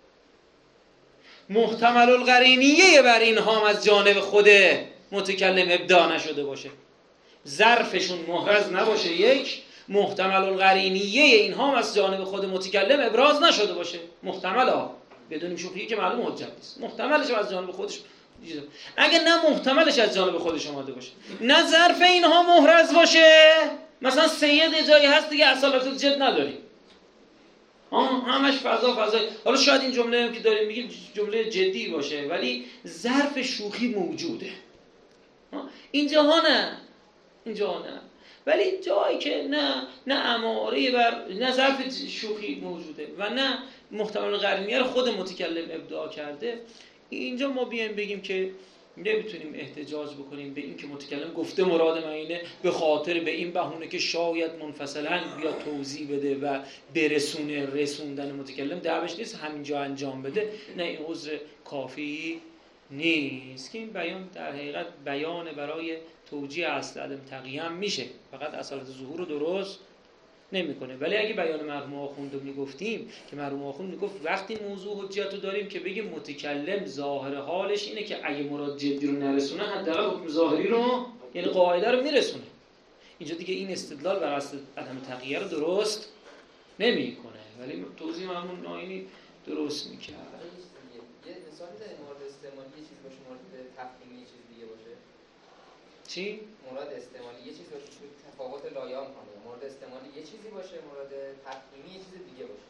محتمل القرینیه بر اینها از جانب خود متکلم ابداع نشده باشه، ظرفشون محرز نباشه. یک، محتمل القرینیه اینها از جانب خود متکلم ابراز نشده باشه. محتمل ها بدونیم شوخی که معلوم حجت نیست، محتملش از جانب خودش. اگه نه محتملش از جانب خودش اومده باشه، نه ظرف اینها محرز باشه. مثلا سید جایی هست دیگه اصالت الجد نداریم، همش فضای. حالا شاید این جمله هم که داریم میگیم جمله جدی باشه، ولی ظرف شوخی موجوده. اینجاها نه، ولی جایی که نه اماره بر، نه ظرف شوخی موجوده و نه محتمل قرینیه رو خود متکلم ابداع کرده، اینجا ما بیایم بگیم که نمیتونیم احتجاج بکنیم به این که متکلم گفته مراد من اینه به خاطر به این بهونه که شاید منفصلا بیا توضیح بده و برسونه، رسوندن متکلم دعوش نیست همینجا انجام بده. نه، این عذر کافی نیست که این بیان در حقیقت بیان برای توجیه اصل عدم تقیه هم میشه، فقط اصالت ظهور رو درست نمیکنه. ولی اگه بیان مرحوم آخوند رو میگفتیم که مرحوم آخوند میگفت وقتی موضوع حجت رو داریم که بگیم متکلم ظاهر حالش اینه که اگه مراد جدی رو نرسونه حداقل حکم ظاهری رو، یعنی قاعده رو میرسونه. اینجا دیگه این استدلال بر اصل عدم تقیه رو درست نمیکنه، ولی توضیح مرحوم ناینی درست میکنه. یه مثالی داره مورد استعمالی یه چیز باشه، مورد تفهیمی یه چیز دیگه باشه. چی؟ مورد استعمالی یه چیز باشه، تفاوت لایه‌ها می‌کنه. مورد استعمالی یه چیزی باشه، مورد تفهیمی یه چیز دیگه باشه.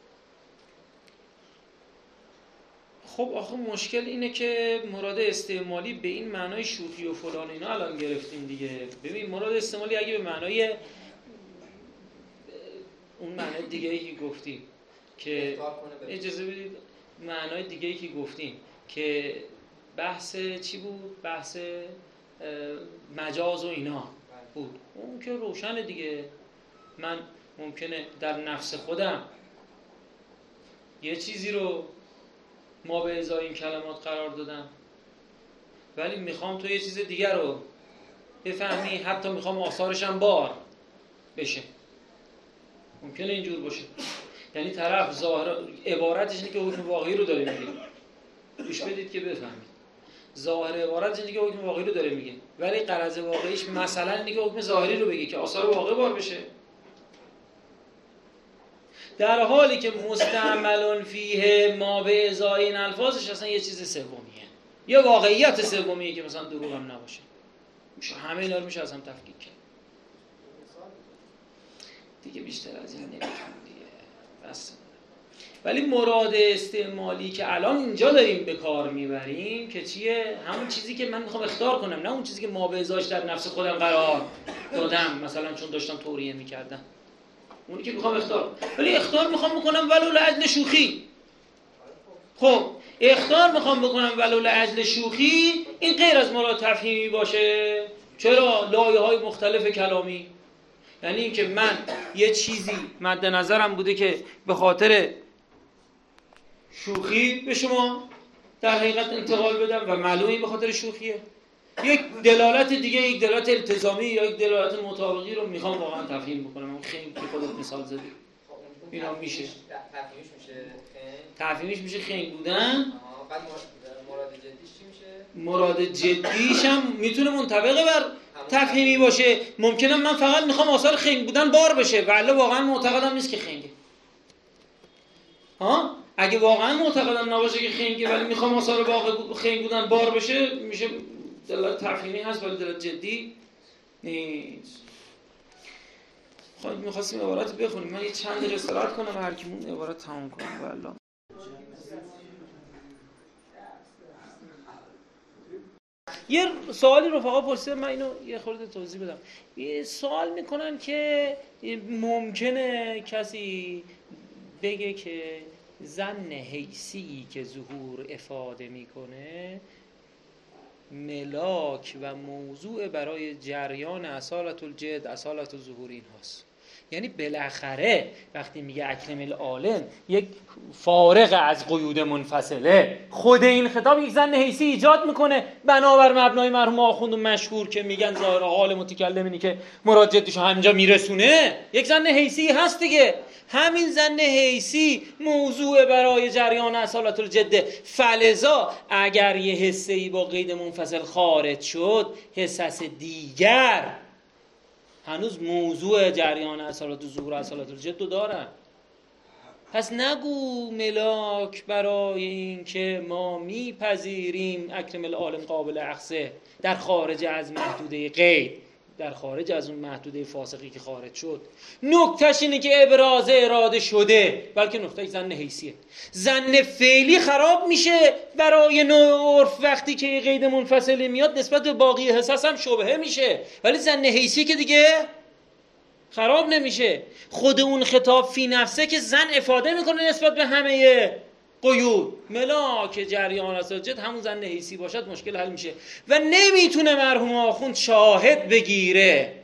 خب آخه مشکل اینه که مراد استعمالی به این معنای شوخی و فلان اینا الان گرفتیم دیگه. ببین مراد استعمالی اگه به معنای اون معنای دیگه‌ای که گفتیم که اجازه بدید معنای دیگه‌ای که گفتیم که بحث چی بود؟ بحث مجاز و اینا بود، اون که روشن دیگه. من ممکنه در نفس خودم یه چیزی رو ما به ازای این کلمات قرار دادم، ولی میخوام تو یه چیز دیگر رو بفهمی، حتی میخوام آثارش هم بار بشه. ممکنه اینجور باشه، یعنی طرف ظاهر عبارتش اینه که حکم واقعی رو داره میگه، گوش بدید که بفهمید. ظاهر عبارت اینه که حکم واقعی رو داره میگه، ولی غرض واقعیش مثلا اینه که حکم ظاهری رو بگه که آثار واقع بار بشه، در حالی که مستعمل فیه ما به ازای این الفاظش اصلا یه چیز سومیه، یه واقعیت سومیه که مثلا دروغ هم نباشه. میشه همه اینا رو میشه از هم تفکیک کرد دیگه، بیشتر از این نمیتونم دیگه بس. ولی مراد استعمالی که الان اینجا داریم به کار میبریم که چیه؟ همون چیزی که من میخوام اخطار کنم، نه اون چیزی که ما به ازاش در نفس خودم قرار دادم، مثلا چون داشتم توریه میکردم، اونی که میخوام اخطار، ولی اخطار میخوام بکنم ولو لاجل شوخی. خب اخطار میخوام بکنم ولو لاجل شوخی، این غیر از مراد تفهیمی باشه. چرا؟ لایه‌های مختلف کلامی، یعنی اینکه من یه چیزی مد نظرم بوده که به خاطر شوخی به شما در حقیقت انتقال بدم و معلومه این به خاطر شوخیه. یک دلالت دیگه، یک دلالت التزامی یا یک دلالت مطابقی رو میخوام واقعا تفهیم بکنم. اون خنگ که خودت مثال زدی اینا میشه تفهیمیش میشه خنگ، تفهیمیش میشه خنگ بودن. بعد مراد جدیش چی میشه؟ مراد جدیش هم میتونه منطبق بر تفهیمی باشه. ممکنه من فقط میخوام آثار خنگ بودن بار بشه ولی واقعا معتقدم نیست که خنگه. اگه واقعا معتقدم نباشه که خنگه ولی میخوام آثار واقع خنگ بودن بار بشه، میشه دلالت تفهیمی هست ولی دلالت جدی نیست. خب میخواستیم عبارت بخونیم، من یه چند دقیقه استراحت کنم هر کیمون عبارت تموم کنم. والله یه سوالی رفقا پرسیدن، من اینو یه خورده توضیح بدم. یه سوال میکنن که ممکنه کسی بگه که ظن حیثی که ظهور افاده میکنه ملاک و موضوع برای جریان اصالت الجد، اصالت الظهور این هاست. یعنی بالاخره وقتی میگه اکرم العالم یک فارغ از قیود منفصله، خود این خطاب یک ظن حیثی ایجاد میکنه بنابر مبنای مرحوم آخوند مشهور که میگن ظاهر حال متکلم اینی که مراد جدیشو همینجا میرسونه، یک ظن حیثی هست دیگه. همین ظن حیثی موضوع برای جریان اصالت الجد. فلذا اگر یه حسه‌ای با قید منفصل خارج شد، حسس دیگر هنوز موضوع جریان اصالت الظهور اصالت الجد رو دارن. پس نگو ملاک برای این که ما میپذیریم اکرم العالم قابل اخذه در خارج از محدوده قید، در خارج از اون محدوده فاسقی که خارج شد. نکتهش اینه که ابراز اراده شده، بلکه نکته ظن حیثیه. ظن فعلی خراب میشه برای نوع عرف وقتی که قید منفصلی میاد، نسبت به باقی حساس هم شبهه میشه، ولی ظن حیثی که دیگه خراب نمیشه. خود اون خطاب فی نفسه که ظن افاده میکنه نسبت به همه قیود. ملاک جریان اصل جد همون ظن حیثی باشد، مشکل حل میشه و نمیتونه مرحوم آخوند شاهد بگیره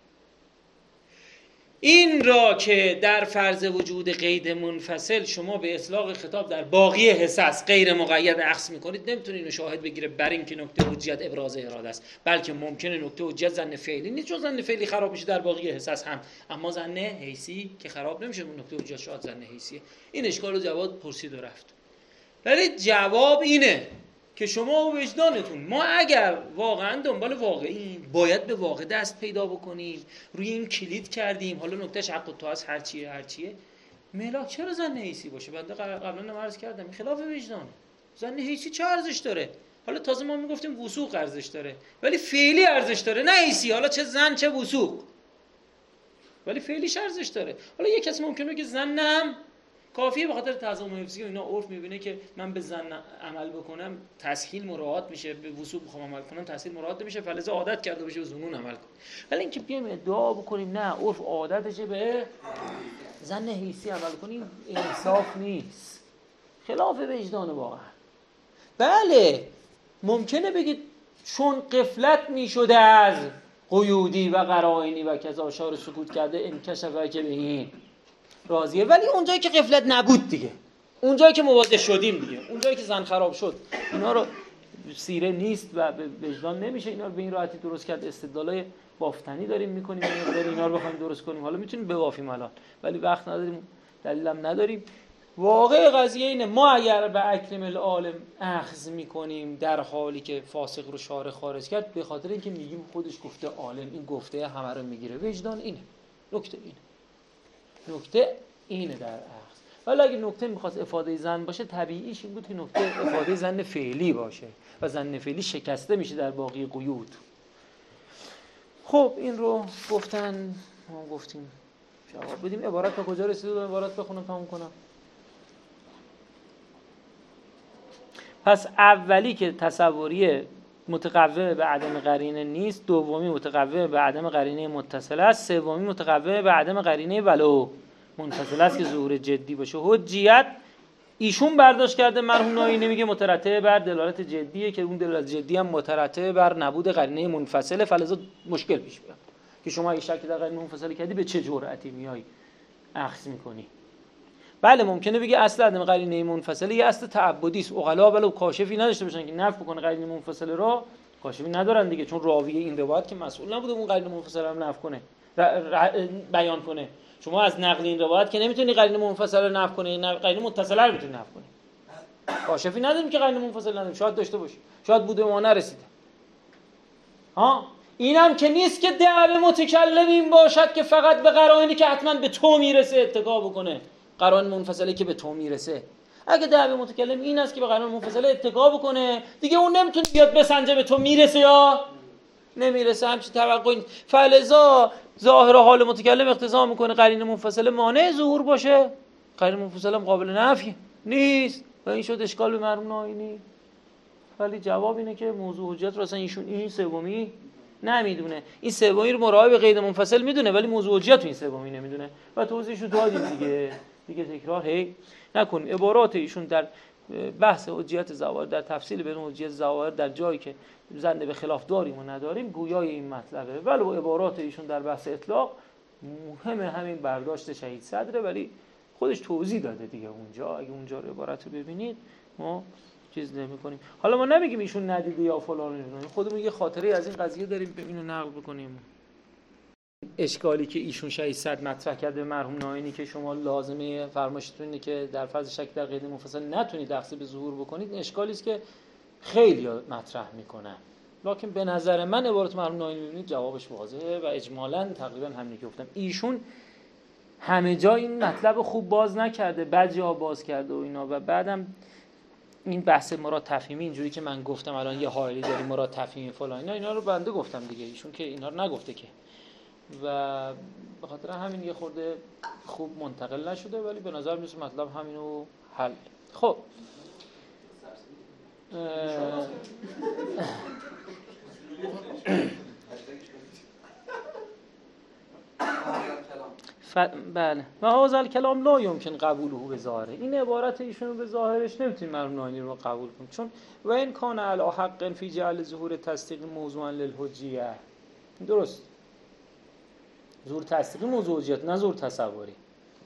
این را که در فرض وجود قید منفصل شما به اطلاق خطاب در باقی حساس غیر مقید اخذ میکنید. نمیتونه اینو شاهد بگیره بر این که نکته حجت ابراز اراده است، بلکه ممکنه نکته حجت ظن فعلی نیست، چون ظن فعلی خراب میشه در باقی حساس هم، اما ظن حیثی که خراب نمیشه، اون نکته حجت شاید ظن حیثیه. این اشکال رو جواد پرسید و رفت. ولی جواب اینه که شما و وجدانتون، ما اگر واقعا دنبال واقعیم باید به واقع دست پیدا بکنیم، روی این کلید کردیم، حالا نکتهش حق و تو هست، هر چیه ملاک چرا ظن حیثی باشه؟ بنده قبلا عرض کردم خلاف وجدانه. ظن حیثی چه ارزش داره؟ حالا تازه ما میگفتیم وثوق ارزش داره، ولی فعلی ارزش داره، نه حیثی. حالا چه ظن چه وثوق، ولی فعلیش ارزش داره. حالا یک کسی ممکنه که ظنم کافیه به خاطر تعظیم حفظی و اینا عرف میبینه که من به ظن عمل بکنم تسهیل مراعات میشه، به وثوق بخوام عمل کنم تسهیل مراعات نمیشه، فلذا عادت کرده باشه به ظنون عمل کنه. ولی اینکه بیایم ادعا بکنیم نه عرف عادتشه به ظن حیثی عمل کنیم، انصاف نیست، خلاف وجدان واقعا. بله ممکنه بگید چون غفلت میشده از قیودی و قرائنی و کذا اشاره سکوت کرده انکشف که به این راضیه، ولی اونجایی که غفلت نبود دیگه، اونجایی که مواجه شدیم دیگه، اونجایی که ظن خراب شد، اینا رو سیره نیست و به وجدان نمیشه اینا رو به این راحتی درست کرد. استدلالای بافتنی داریم میکنیم، اینا رو بخوایم درست کنیم حالا میتونیم ببافیم الان، ولی وقت نداریم، دلیلم نداریم. واقع قضیه اینه ما اگر به اکرم العالم اخذ میکنیم در حالی که فاسق رو شارع خارج کرد، به خاطر اینکه میگیم خودش گفته عالم، این گفته همه رو میگیره. وجدان اینه، نکته اینه در اخذ. ولی اگه نکته میخواست افاده ظن باشه، طبیعیش این بود که نکته افاده ظن فعلی باشه و ظن فعلی شکسته میشه در باقی قیود. خب این رو گفتن، ما گفتیم جواب بدیم. عبارت به کجا رسیده؟ عبارت بخونم تموم کنم. پس اولی که تصوری متقوم به عدم قرینه نیست، دومی متقوم به عدم قرینه متصل است، سومی متقوم به عدم قرینه ولو منفصل است که ظهور جدی باشه. حجیت ایشون برداشت کرده، مرحوم ناینی میگه مترتب بر دلالت جدیه که اون دلالت جدی هم مترتب بر نبود قرینه منفصله، فلذا مشکل پیش میاد که شما اگه شک در قرینه منفصله کردی به چه جرأتی میای اخذ میکنی. بله ممکنه بگه اصل عدم قرینه منفصله یه اصل تعبدی است، عقلا ولو کاشفی نداشته باشن که نفی بکنه قرینه منفصله رو، کاشفی ندارن دیگه، چون راوی این روایت که مسئول نبوده اون قرینه منفصله رو نفی کنه بیان کنه. شما از نقل این روایت که نمیتونی قرینه منفصله رو نفی کنی، قرینه متصله رو میتونی نفی کنی. کاشفی نداریم که قرینه منفصله نداریم، شاید داشته باشه، شاید بوده ما نرسیده. اینم که نیست که دعوی متکلم این باشد که فقط به قرائنی که حتما به تو میرسه اتکا بکنه، قرائن منفصله که به تو میرسه. اگه دعوی متکلم این است که به قرائن منفصله اتکا بکنه، دیگه اون نمیتونه بیاد بسنجه به تو میرسه یا نمیرسه، همچین توقعی نیست. فلذا ظاهر حال متکلم اقتضا میکنه قرینه منفصله مانع ظهور باشه، قرینه منفصله قابل نفی نیست و این شد اشکال به مرحوم ناینی. ولی جواب اینه که موضوع حجت رو اصلا ایشون این سومی نمیدونه. این سومی رو مراعی به قید منفصل میدونه ولی موضوع حجت تو این سومی نمیدونه و توضیحشو دادیم دیگه تکرار هی نکنیم. عبارات ایشون در بحث حجیت ظواهر، در تفصیل بین حجیت ظواهر در جایی که زنده به خلاف داریم و نداریم گویای این مطلبه، ولی با عبارات ایشون در بحث اطلاق مهمه همین برداشت شهید صدره، ولی خودش توضیح داده دیگه اونجا. اگه اونجا رو عبارت رو ببینید ما چیز نمی‌کنیم. حالا ما نمیگیم ایشون ندیده یا فلان، خودمون یه خاطره از این قضیه داریم اینو نقل بکنیم. اشکالی که ایشون شهید صدر مطرح کرده مرحوم ناینی که شما لازمه فرمایشتون اینه که در فرض شک در قید منفصل نتونید دخل به ظهور بکنید، این اشکالی است که خیلی مطرح میکنن. لکن به نظر من عبارت مرحوم ناینی میبینید جوابش واضحه و اجمالاً تقریبا همین که گفتم. ایشون همه جا این مطلب خوب باز نکرده، بعضی ها باز کرده و اینا، و بعدم این بحث مراد تفهیمی اینجوری که من گفتم الان یه حائلی داریم مراد تفهیمی فلان اینا رو بنده گفتم دیگه، ایشون که اینا رو نگفته که، و به خاطر همین یه خورده خوب منتقل نشده، ولی به نظر میاد مطلب همینو حل. خب بله و هذا الکلام لا یمکن قبوله به ظاهره. این عبارت ایشون رو به ظاهرش نمیتونیم مرحوم ناینی رو قبول کنیم، چون و این کان علی حق فی جعل ظهور تصدیق موضوعا للحجیه. درست، ظهور تصدیقی موضوع حجیت، نه ظهور تصوری.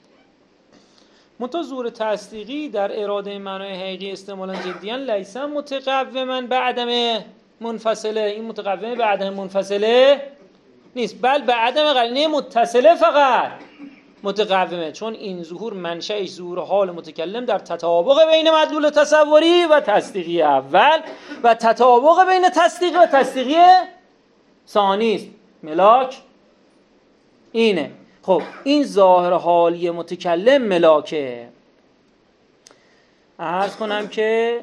منتها ظهور تصدیقی در اراده معنای حقیقی استعمالا جدیاً لیس متقوما بعدم منفصله. این متقوم بعدم منفصله نیست، بل بعدم قرینه متصله فقط متقومه، چون این ظهور منشأش ظهور حال متکلم در تطابق بین مدلول تصوری و تصدیقی اول و تطابق بین تصدیقی و تصدیقی ثانی است. ملاک اینه. خب این ظاهر حالی متکلم ملاکه. عرض کنم که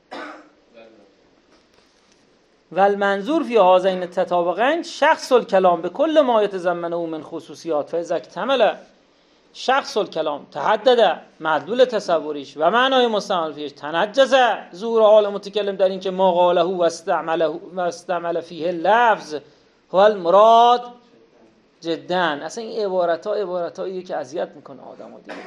والمنظور فی هذین التطابقین شخص الکلام به کل ما یتضمنه من خصوصیات، فاذا اکتمل شخص الکلام تحدد مدلول تصوریش و معنای مستعمل فیش تنجز ظهور حال متکلم در این که ما قاله و استعمل فیه لفظ هو المراد جدا. اصلا این عبارتاییه که اذیت میکنه آدمو دیگه.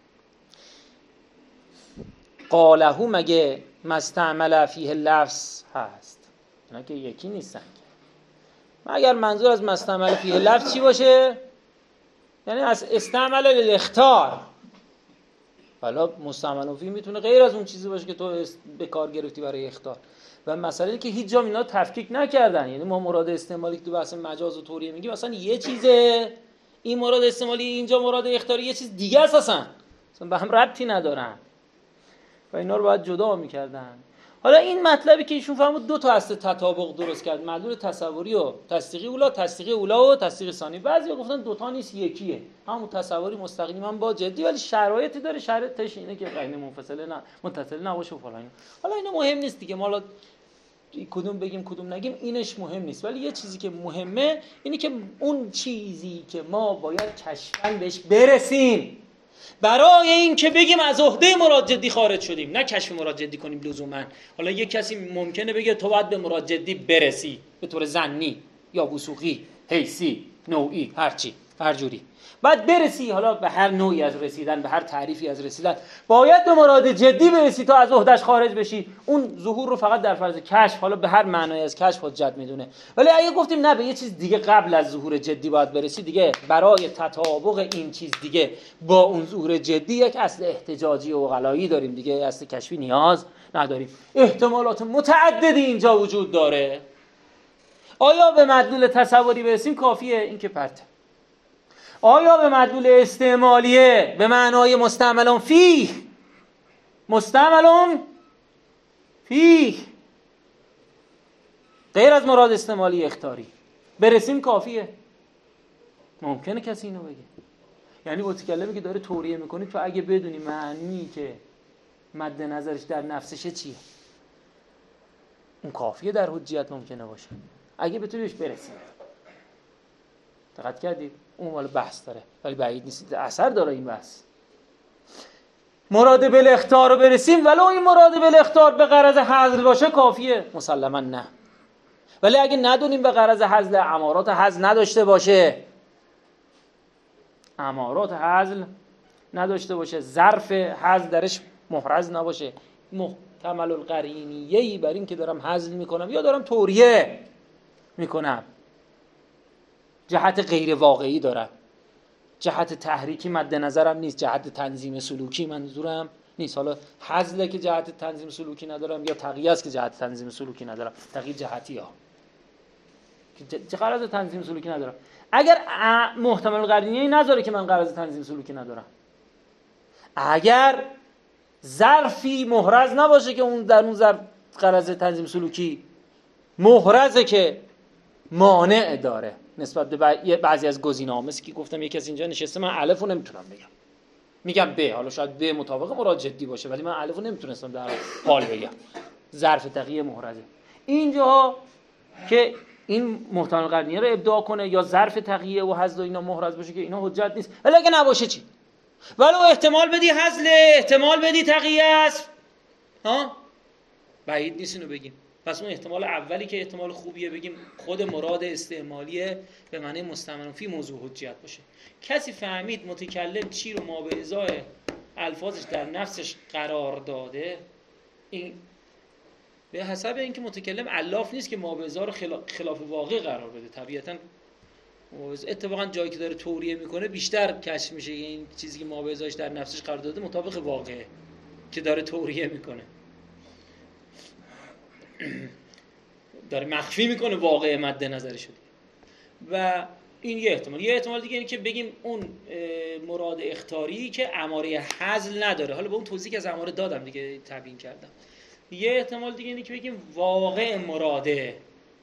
قاله مگه مستعمل فیه لفظ هست؟ اینا که یکی نیستن. اگر منظور از مستعمل فیه لفظ چی باشه؟ یعنی از استعمل للاختار. حالا مستعمل فیه میتونه غیر از اون چیزی باشه که تو به کار گرفتی برای اختار. و مسئله اینه که هیچ جا اینا تفکیک نکردن. یعنی ما مراد استعمالی که تو بحث مجاز و توریه میگیم اصلا یه چیزه، این مراد استعمالی اینجا مراد اختاری یه چیز دیگه است، اصلا به هم ربطی ندارن و اینا رو باید جدا میکردن. حالا این مطلبی که ایشون فرمود دو تا اصل تطابق درست کرد، مدلول تصوری و تصدیقی اولا، تصدیقی اولا و تصدیق ثانی. بعضیا گفتن دو تا نیست یکیه، همون تصوری مستقیما با جدی، ولی شرایطی داره، شرطش اینه که قرینه منفصله نه متصل نباشه و فلان. حالا اینا مهم نیست دیگه، ما حالا کدوم بگیم کدوم نگیم اینش مهم نیست، ولی یه چیزی که مهمه اینه که اون چیزی که ما باید کشفاً بهش برسیم برای این که بگیم از عهده مراد جدی خارج شدیم، نه کشف مراد جدی کنیم لزوما. حالا یک کسی ممکنه بگه تو باید به مراد جدی برسی به طور ظنی یا وثوقی، حیثی، نوعی، هرچی، هر جوری باید برسی. حالا به هر نوعی از رسیدن، به هر تعریفی از رسیدن باید به مراد جدی برسی تا از عهدهش خارج بشی. اون ظهور رو فقط در فرض کشف، حالا به هر معنای از کشف حجت میدونه. ولی اگه گفتیم نه به یه چیز دیگه قبل از ظهور جدی باید برسی، دیگه برای تطابق این چیز دیگه با اون ظهور جدی یک اصل احتجاجی و عقلایی داریم دیگه، اصل کشفی نیاز نداریم. احتمالات متعددی اینجا وجود داره. آیا به مدلول تصوری برسیم کافیه؟ این که پرت. آیا به مدلول استعمالیه به معنای مستعملون فیه، مستعملون فیه غیر از مراد استعمالی اختاری برسیم کافیه؟ ممکنه کسی اینو بگه. یعنی متکلمی که داره توریه میکنی تو اگه بدونی معنی که مد نظرش در نفسشه چیه، اون کافیه در حجیت ممکنه باشه اگه بتونی بهش برسی. دقت کردید؟ اون مال بحث داره ولی بعید نیست اثر داره این بحث. مراد بالاخطار رو برسیم، ولو این مراد بالاخطار به غرض حذف باشه کافیه؟ مسلما نه. ولی اگه ندونیم به غرض حذف، امارات حذف نداشته باشه، امارات حذف نداشته باشه، ظرف حذف درش محرز نباشه، محتمل القرینیه‌ای بر این که دارم حذف میکنم یا دارم توریه میکنم، جهت غیر واقعی دارم، جهت تحریکی مد نظرم نیست، جهت تنظیم سلوکی منظورم نیست. حالا حذله که جهت تنظیم سلوکی ندارم، یا تقیه است که جهت تنظیم سلوکی ندارم، تقیه جهتی ها که غرض تنظیم سلوکی ندارم. اگر محتمل قرینه‌ای نذاره که من غرض تنظیم سلوکی ندارم، اگر ظرفی محرز نباشه که اون در اون ظرف غرض تنظیم سلوکی محرزه که مانع داره نسبت به بعضی از گزینه‌ها، مثل که گفتم یکی از اینجا نشسته من الفو نمیتونم بگم، میگم ب، حالا شاید ب مطابق مراد جدی باشه ولی من الفو نمیتونستم در حال بگم، ظرف تقیه محرزه. اینجاها که این محتمل قرینه رو ابداع کنه یا ظرف تقیه و حذف و اینا محرز باشه که اینا حجت نیست، ولی اگه نباشه چی؟ ولو احتمال بدی حذف، احتمال بدی تقیه است، ها بعید نیست اینو بگیم. پس اون احتمال اولی که احتمال خوبیه، بگیم خود مراد استعمالیه به معنی مستعمل فی موضوع حجت باشه. کسی فهمید متکلم چی رو ما به ازای الفاظش در نفسش قرار داده؟ این به حسب اینکه متکلم الاف نیست که ما به ازای رو خلاف واقع قرار بده. طبیعتاً اتفاقا جایی که داره توریه میکنه بیشتر کشف میشه این چیزی که ما به ازایش در نفسش قرار داده مطابق واقعه که داره توریه میکنه، داره مخفی میکنه واقع مد نظر شده. و این یه احتمال. یه احتمال دیگه اینه که بگیم اون مراد اخطاری که اماره حذف نداره، حالا به اون توضیح که از اماره دادم دیگه تبیین کردم. یه احتمال دیگه اینه که بگیم واقع مراده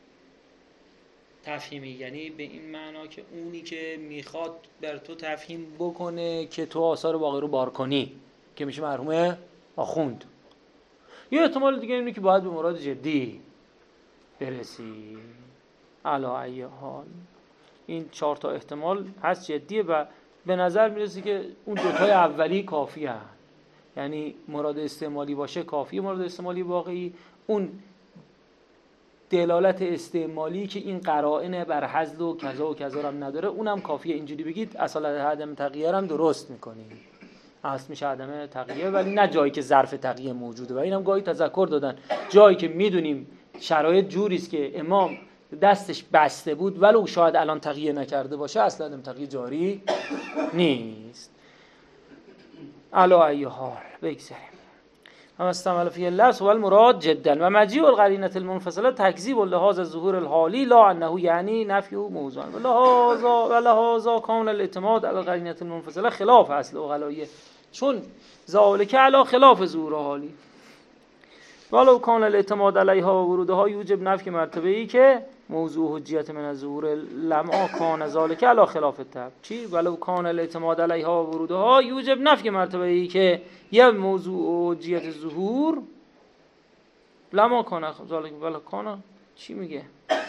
تفهیمی، یعنی به این معنا که اونی که میخواد بر تو تفهیم بکنه که تو آثار واقع رو بار کنی، که میشه مرحوم آخوند. یه احتمال دیگه اینه که باید به مراد جدی برسی. علی ای حال این 4 تا احتمال هست جدیه و به نظر میرسه که اون دوتای اولی کافی هست، یعنی مراد استعمالی باشه کافیه، مراد استعمالی واقعی، اون دلالت استعمالی که این قرائن بر حذف و کذا و کذا هم نداره اونم کافیه. اینجوری بگید اصالت عدم تقیه هم درست میکنید، اصل میشه عدم تقیه، ولی نه جایی که ظرف تقیه موجوده. و اینم گاهی تذکر دادن، جایی که میدونیم شرایط جوریست که امام دستش بسته بود ولو شاید الان تقیه نکرده باشه، اصلا عدم تقیه جاری نیست. علی ای حال بگذاریم. اما استعمال فی اللفظ و المراد جدا و مجیء القرینه المنفصله تکذیب لحاظ الظهور الحالی لا انه یعنی نفی موضوع و لهذا کان الاعتماد علی القرینه المنفصله خلاف اصل عقلایه، چون ذالک علی خلاف ظهور حالی. ولو کان الاعتماد علیها و ورودها یوجب نفی مرتبه ای که موضوع حجیت من الظهور لما کان ذالک علی خلاف الطبع. چی؟ ولو کان الاعتماد علیها و ورودها یوجب نفی مرتبه ای که یه موضوع حجیت ظهور لما کان ذالک ولو کان چی میگه؟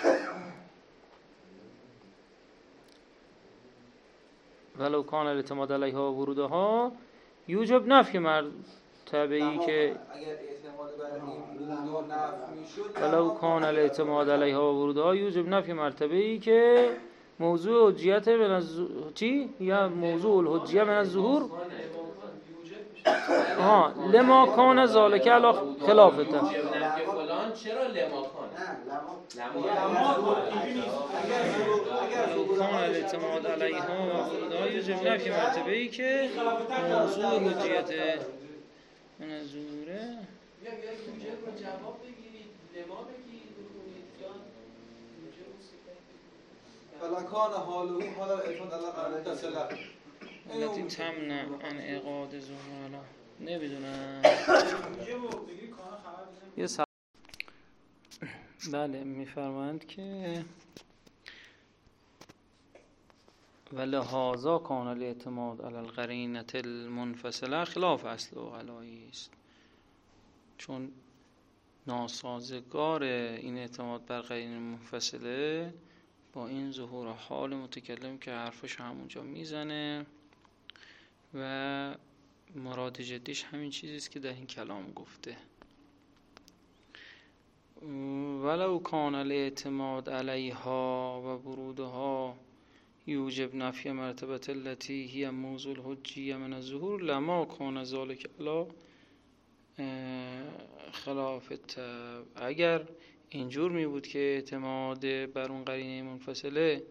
ولو کان الاعتماد علیها و ورودها یوجب نفی مرتبه ای که ولو کان الاعتماد علیها و ورودها یوجب نفی مرتبه ای که موضوع حجیت من از چی؟ یا موضوع الحجیه من از ظهور لما کان ذالک علی خلاف الطبع. فلان چرا لما کان؟ کان الاعتماد علیها و ورودها یوجب نفی مرتبه ای که موضوع حجیت من از ظهوره. یا یوجب رو جواب بگیرید، لما بگیرید فلکان حاله حالا اعتماد علی متصله التي تمنع عن اعقاد ظهور. نمیدونم یه بله میفرمایند که ولهذا کان الاعتماد علی القرینه المنفصله خلاف اصل عقلایی است، چون ناسازگار این اعتماد بر قرینه منفصله با این ظهور حال متکلم که حرفش همونجا میزنه و مراد جدیش همین چیزیست که در این کلام گفته. ولو کان الاعتماد علیها و برودها یوجب نفی مرتبه التي هی موضوع الحجیه من الظهور لما کان ذلک علی خلاف الطبع. اگر اینجور می بود که اعتماد بر اون قرینه منفصله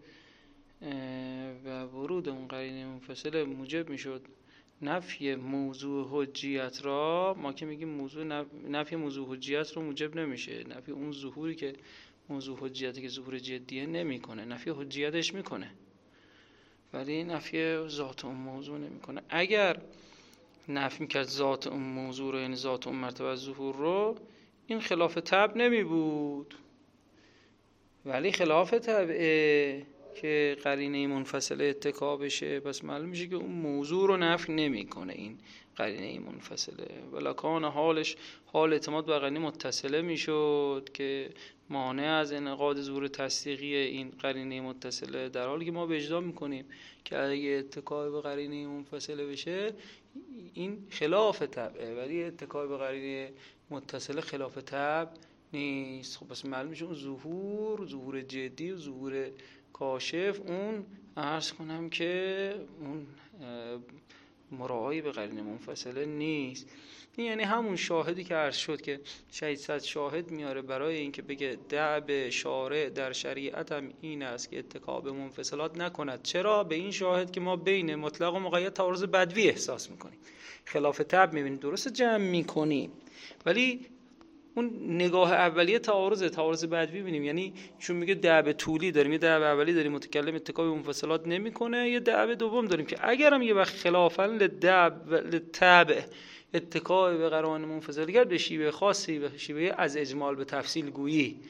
و ورود اون قرینه منفصله موجب می شد نفی موضوع حجیت را، ما که میگیم نفی موضوع حجیت رو موجب نمیشه، نفی اون ظهوری که موضوع حجیتی که ظهور جدیه نمیکنه، نفی حجیتش میکنه ولی نفی ذات اون موضوع نمیکنه. اگر نفی میکرد ذات اون موضوع رو، یعنی ذات اون مرتبه از ظهور رو، این خلاف طبع نمی بود. ولی خلاف طبعه که قرینه منفصله اتکا بشه، پس معلوم میشه که اون موضوع رو نفی نمیکنه این قرینه منفصله. ولکان حالش حال اعتماد بر قرینه متصله میشد که مانع از انعقاد ظهور تصدیقی این قرینه متصله، در حالی که ما وجدان میکنیم که اگه اتکا به قرینه منفصله بشه این خلاف طبعه، ولی اتکا به قرینه متصله خلاف طبع نیست. خب پس معلوم میشه اون ظهور جدی و ظهور کاشف، اون عرض کنم که اون مراعی به قرینه منفصله نیست. این یعنی همون شاهدی که عرض شد که شهید صد شاهد میاره برای اینکه بگه دعب شارع در شریعت هم این است که اتکا به منفصلات نکند. چرا؟ به این شاهد که ما بین مطلق و مقید تعارض بدوی احساس میکنیم، خلاف طبع میبینیم، درست جمع میکنیم، ولی اون نگاه اولیه تعارض بدوی ببینیم. یعنی چون میگه دعب طولی داریم، یه دعب اولی داریم متکلم اتکا به منفصلات نمیکنه، یه دعب دوم داریم که اگر هم یه وقت خلافاً للطبع اتکا به قرائن منفصله کرد به شیوه خاصی، به شیوه از اجمال به تفصیل گویی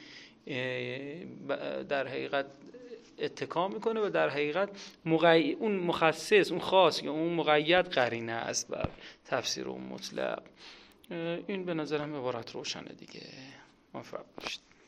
در حقیقت اتکا میکنه و در حقیقت اون مخصص، اون خاص یا اون مقید قرینه است بر تفسیر اون مطلق. این به نظر هم عبارت روشنه دیگه. موفق باشید.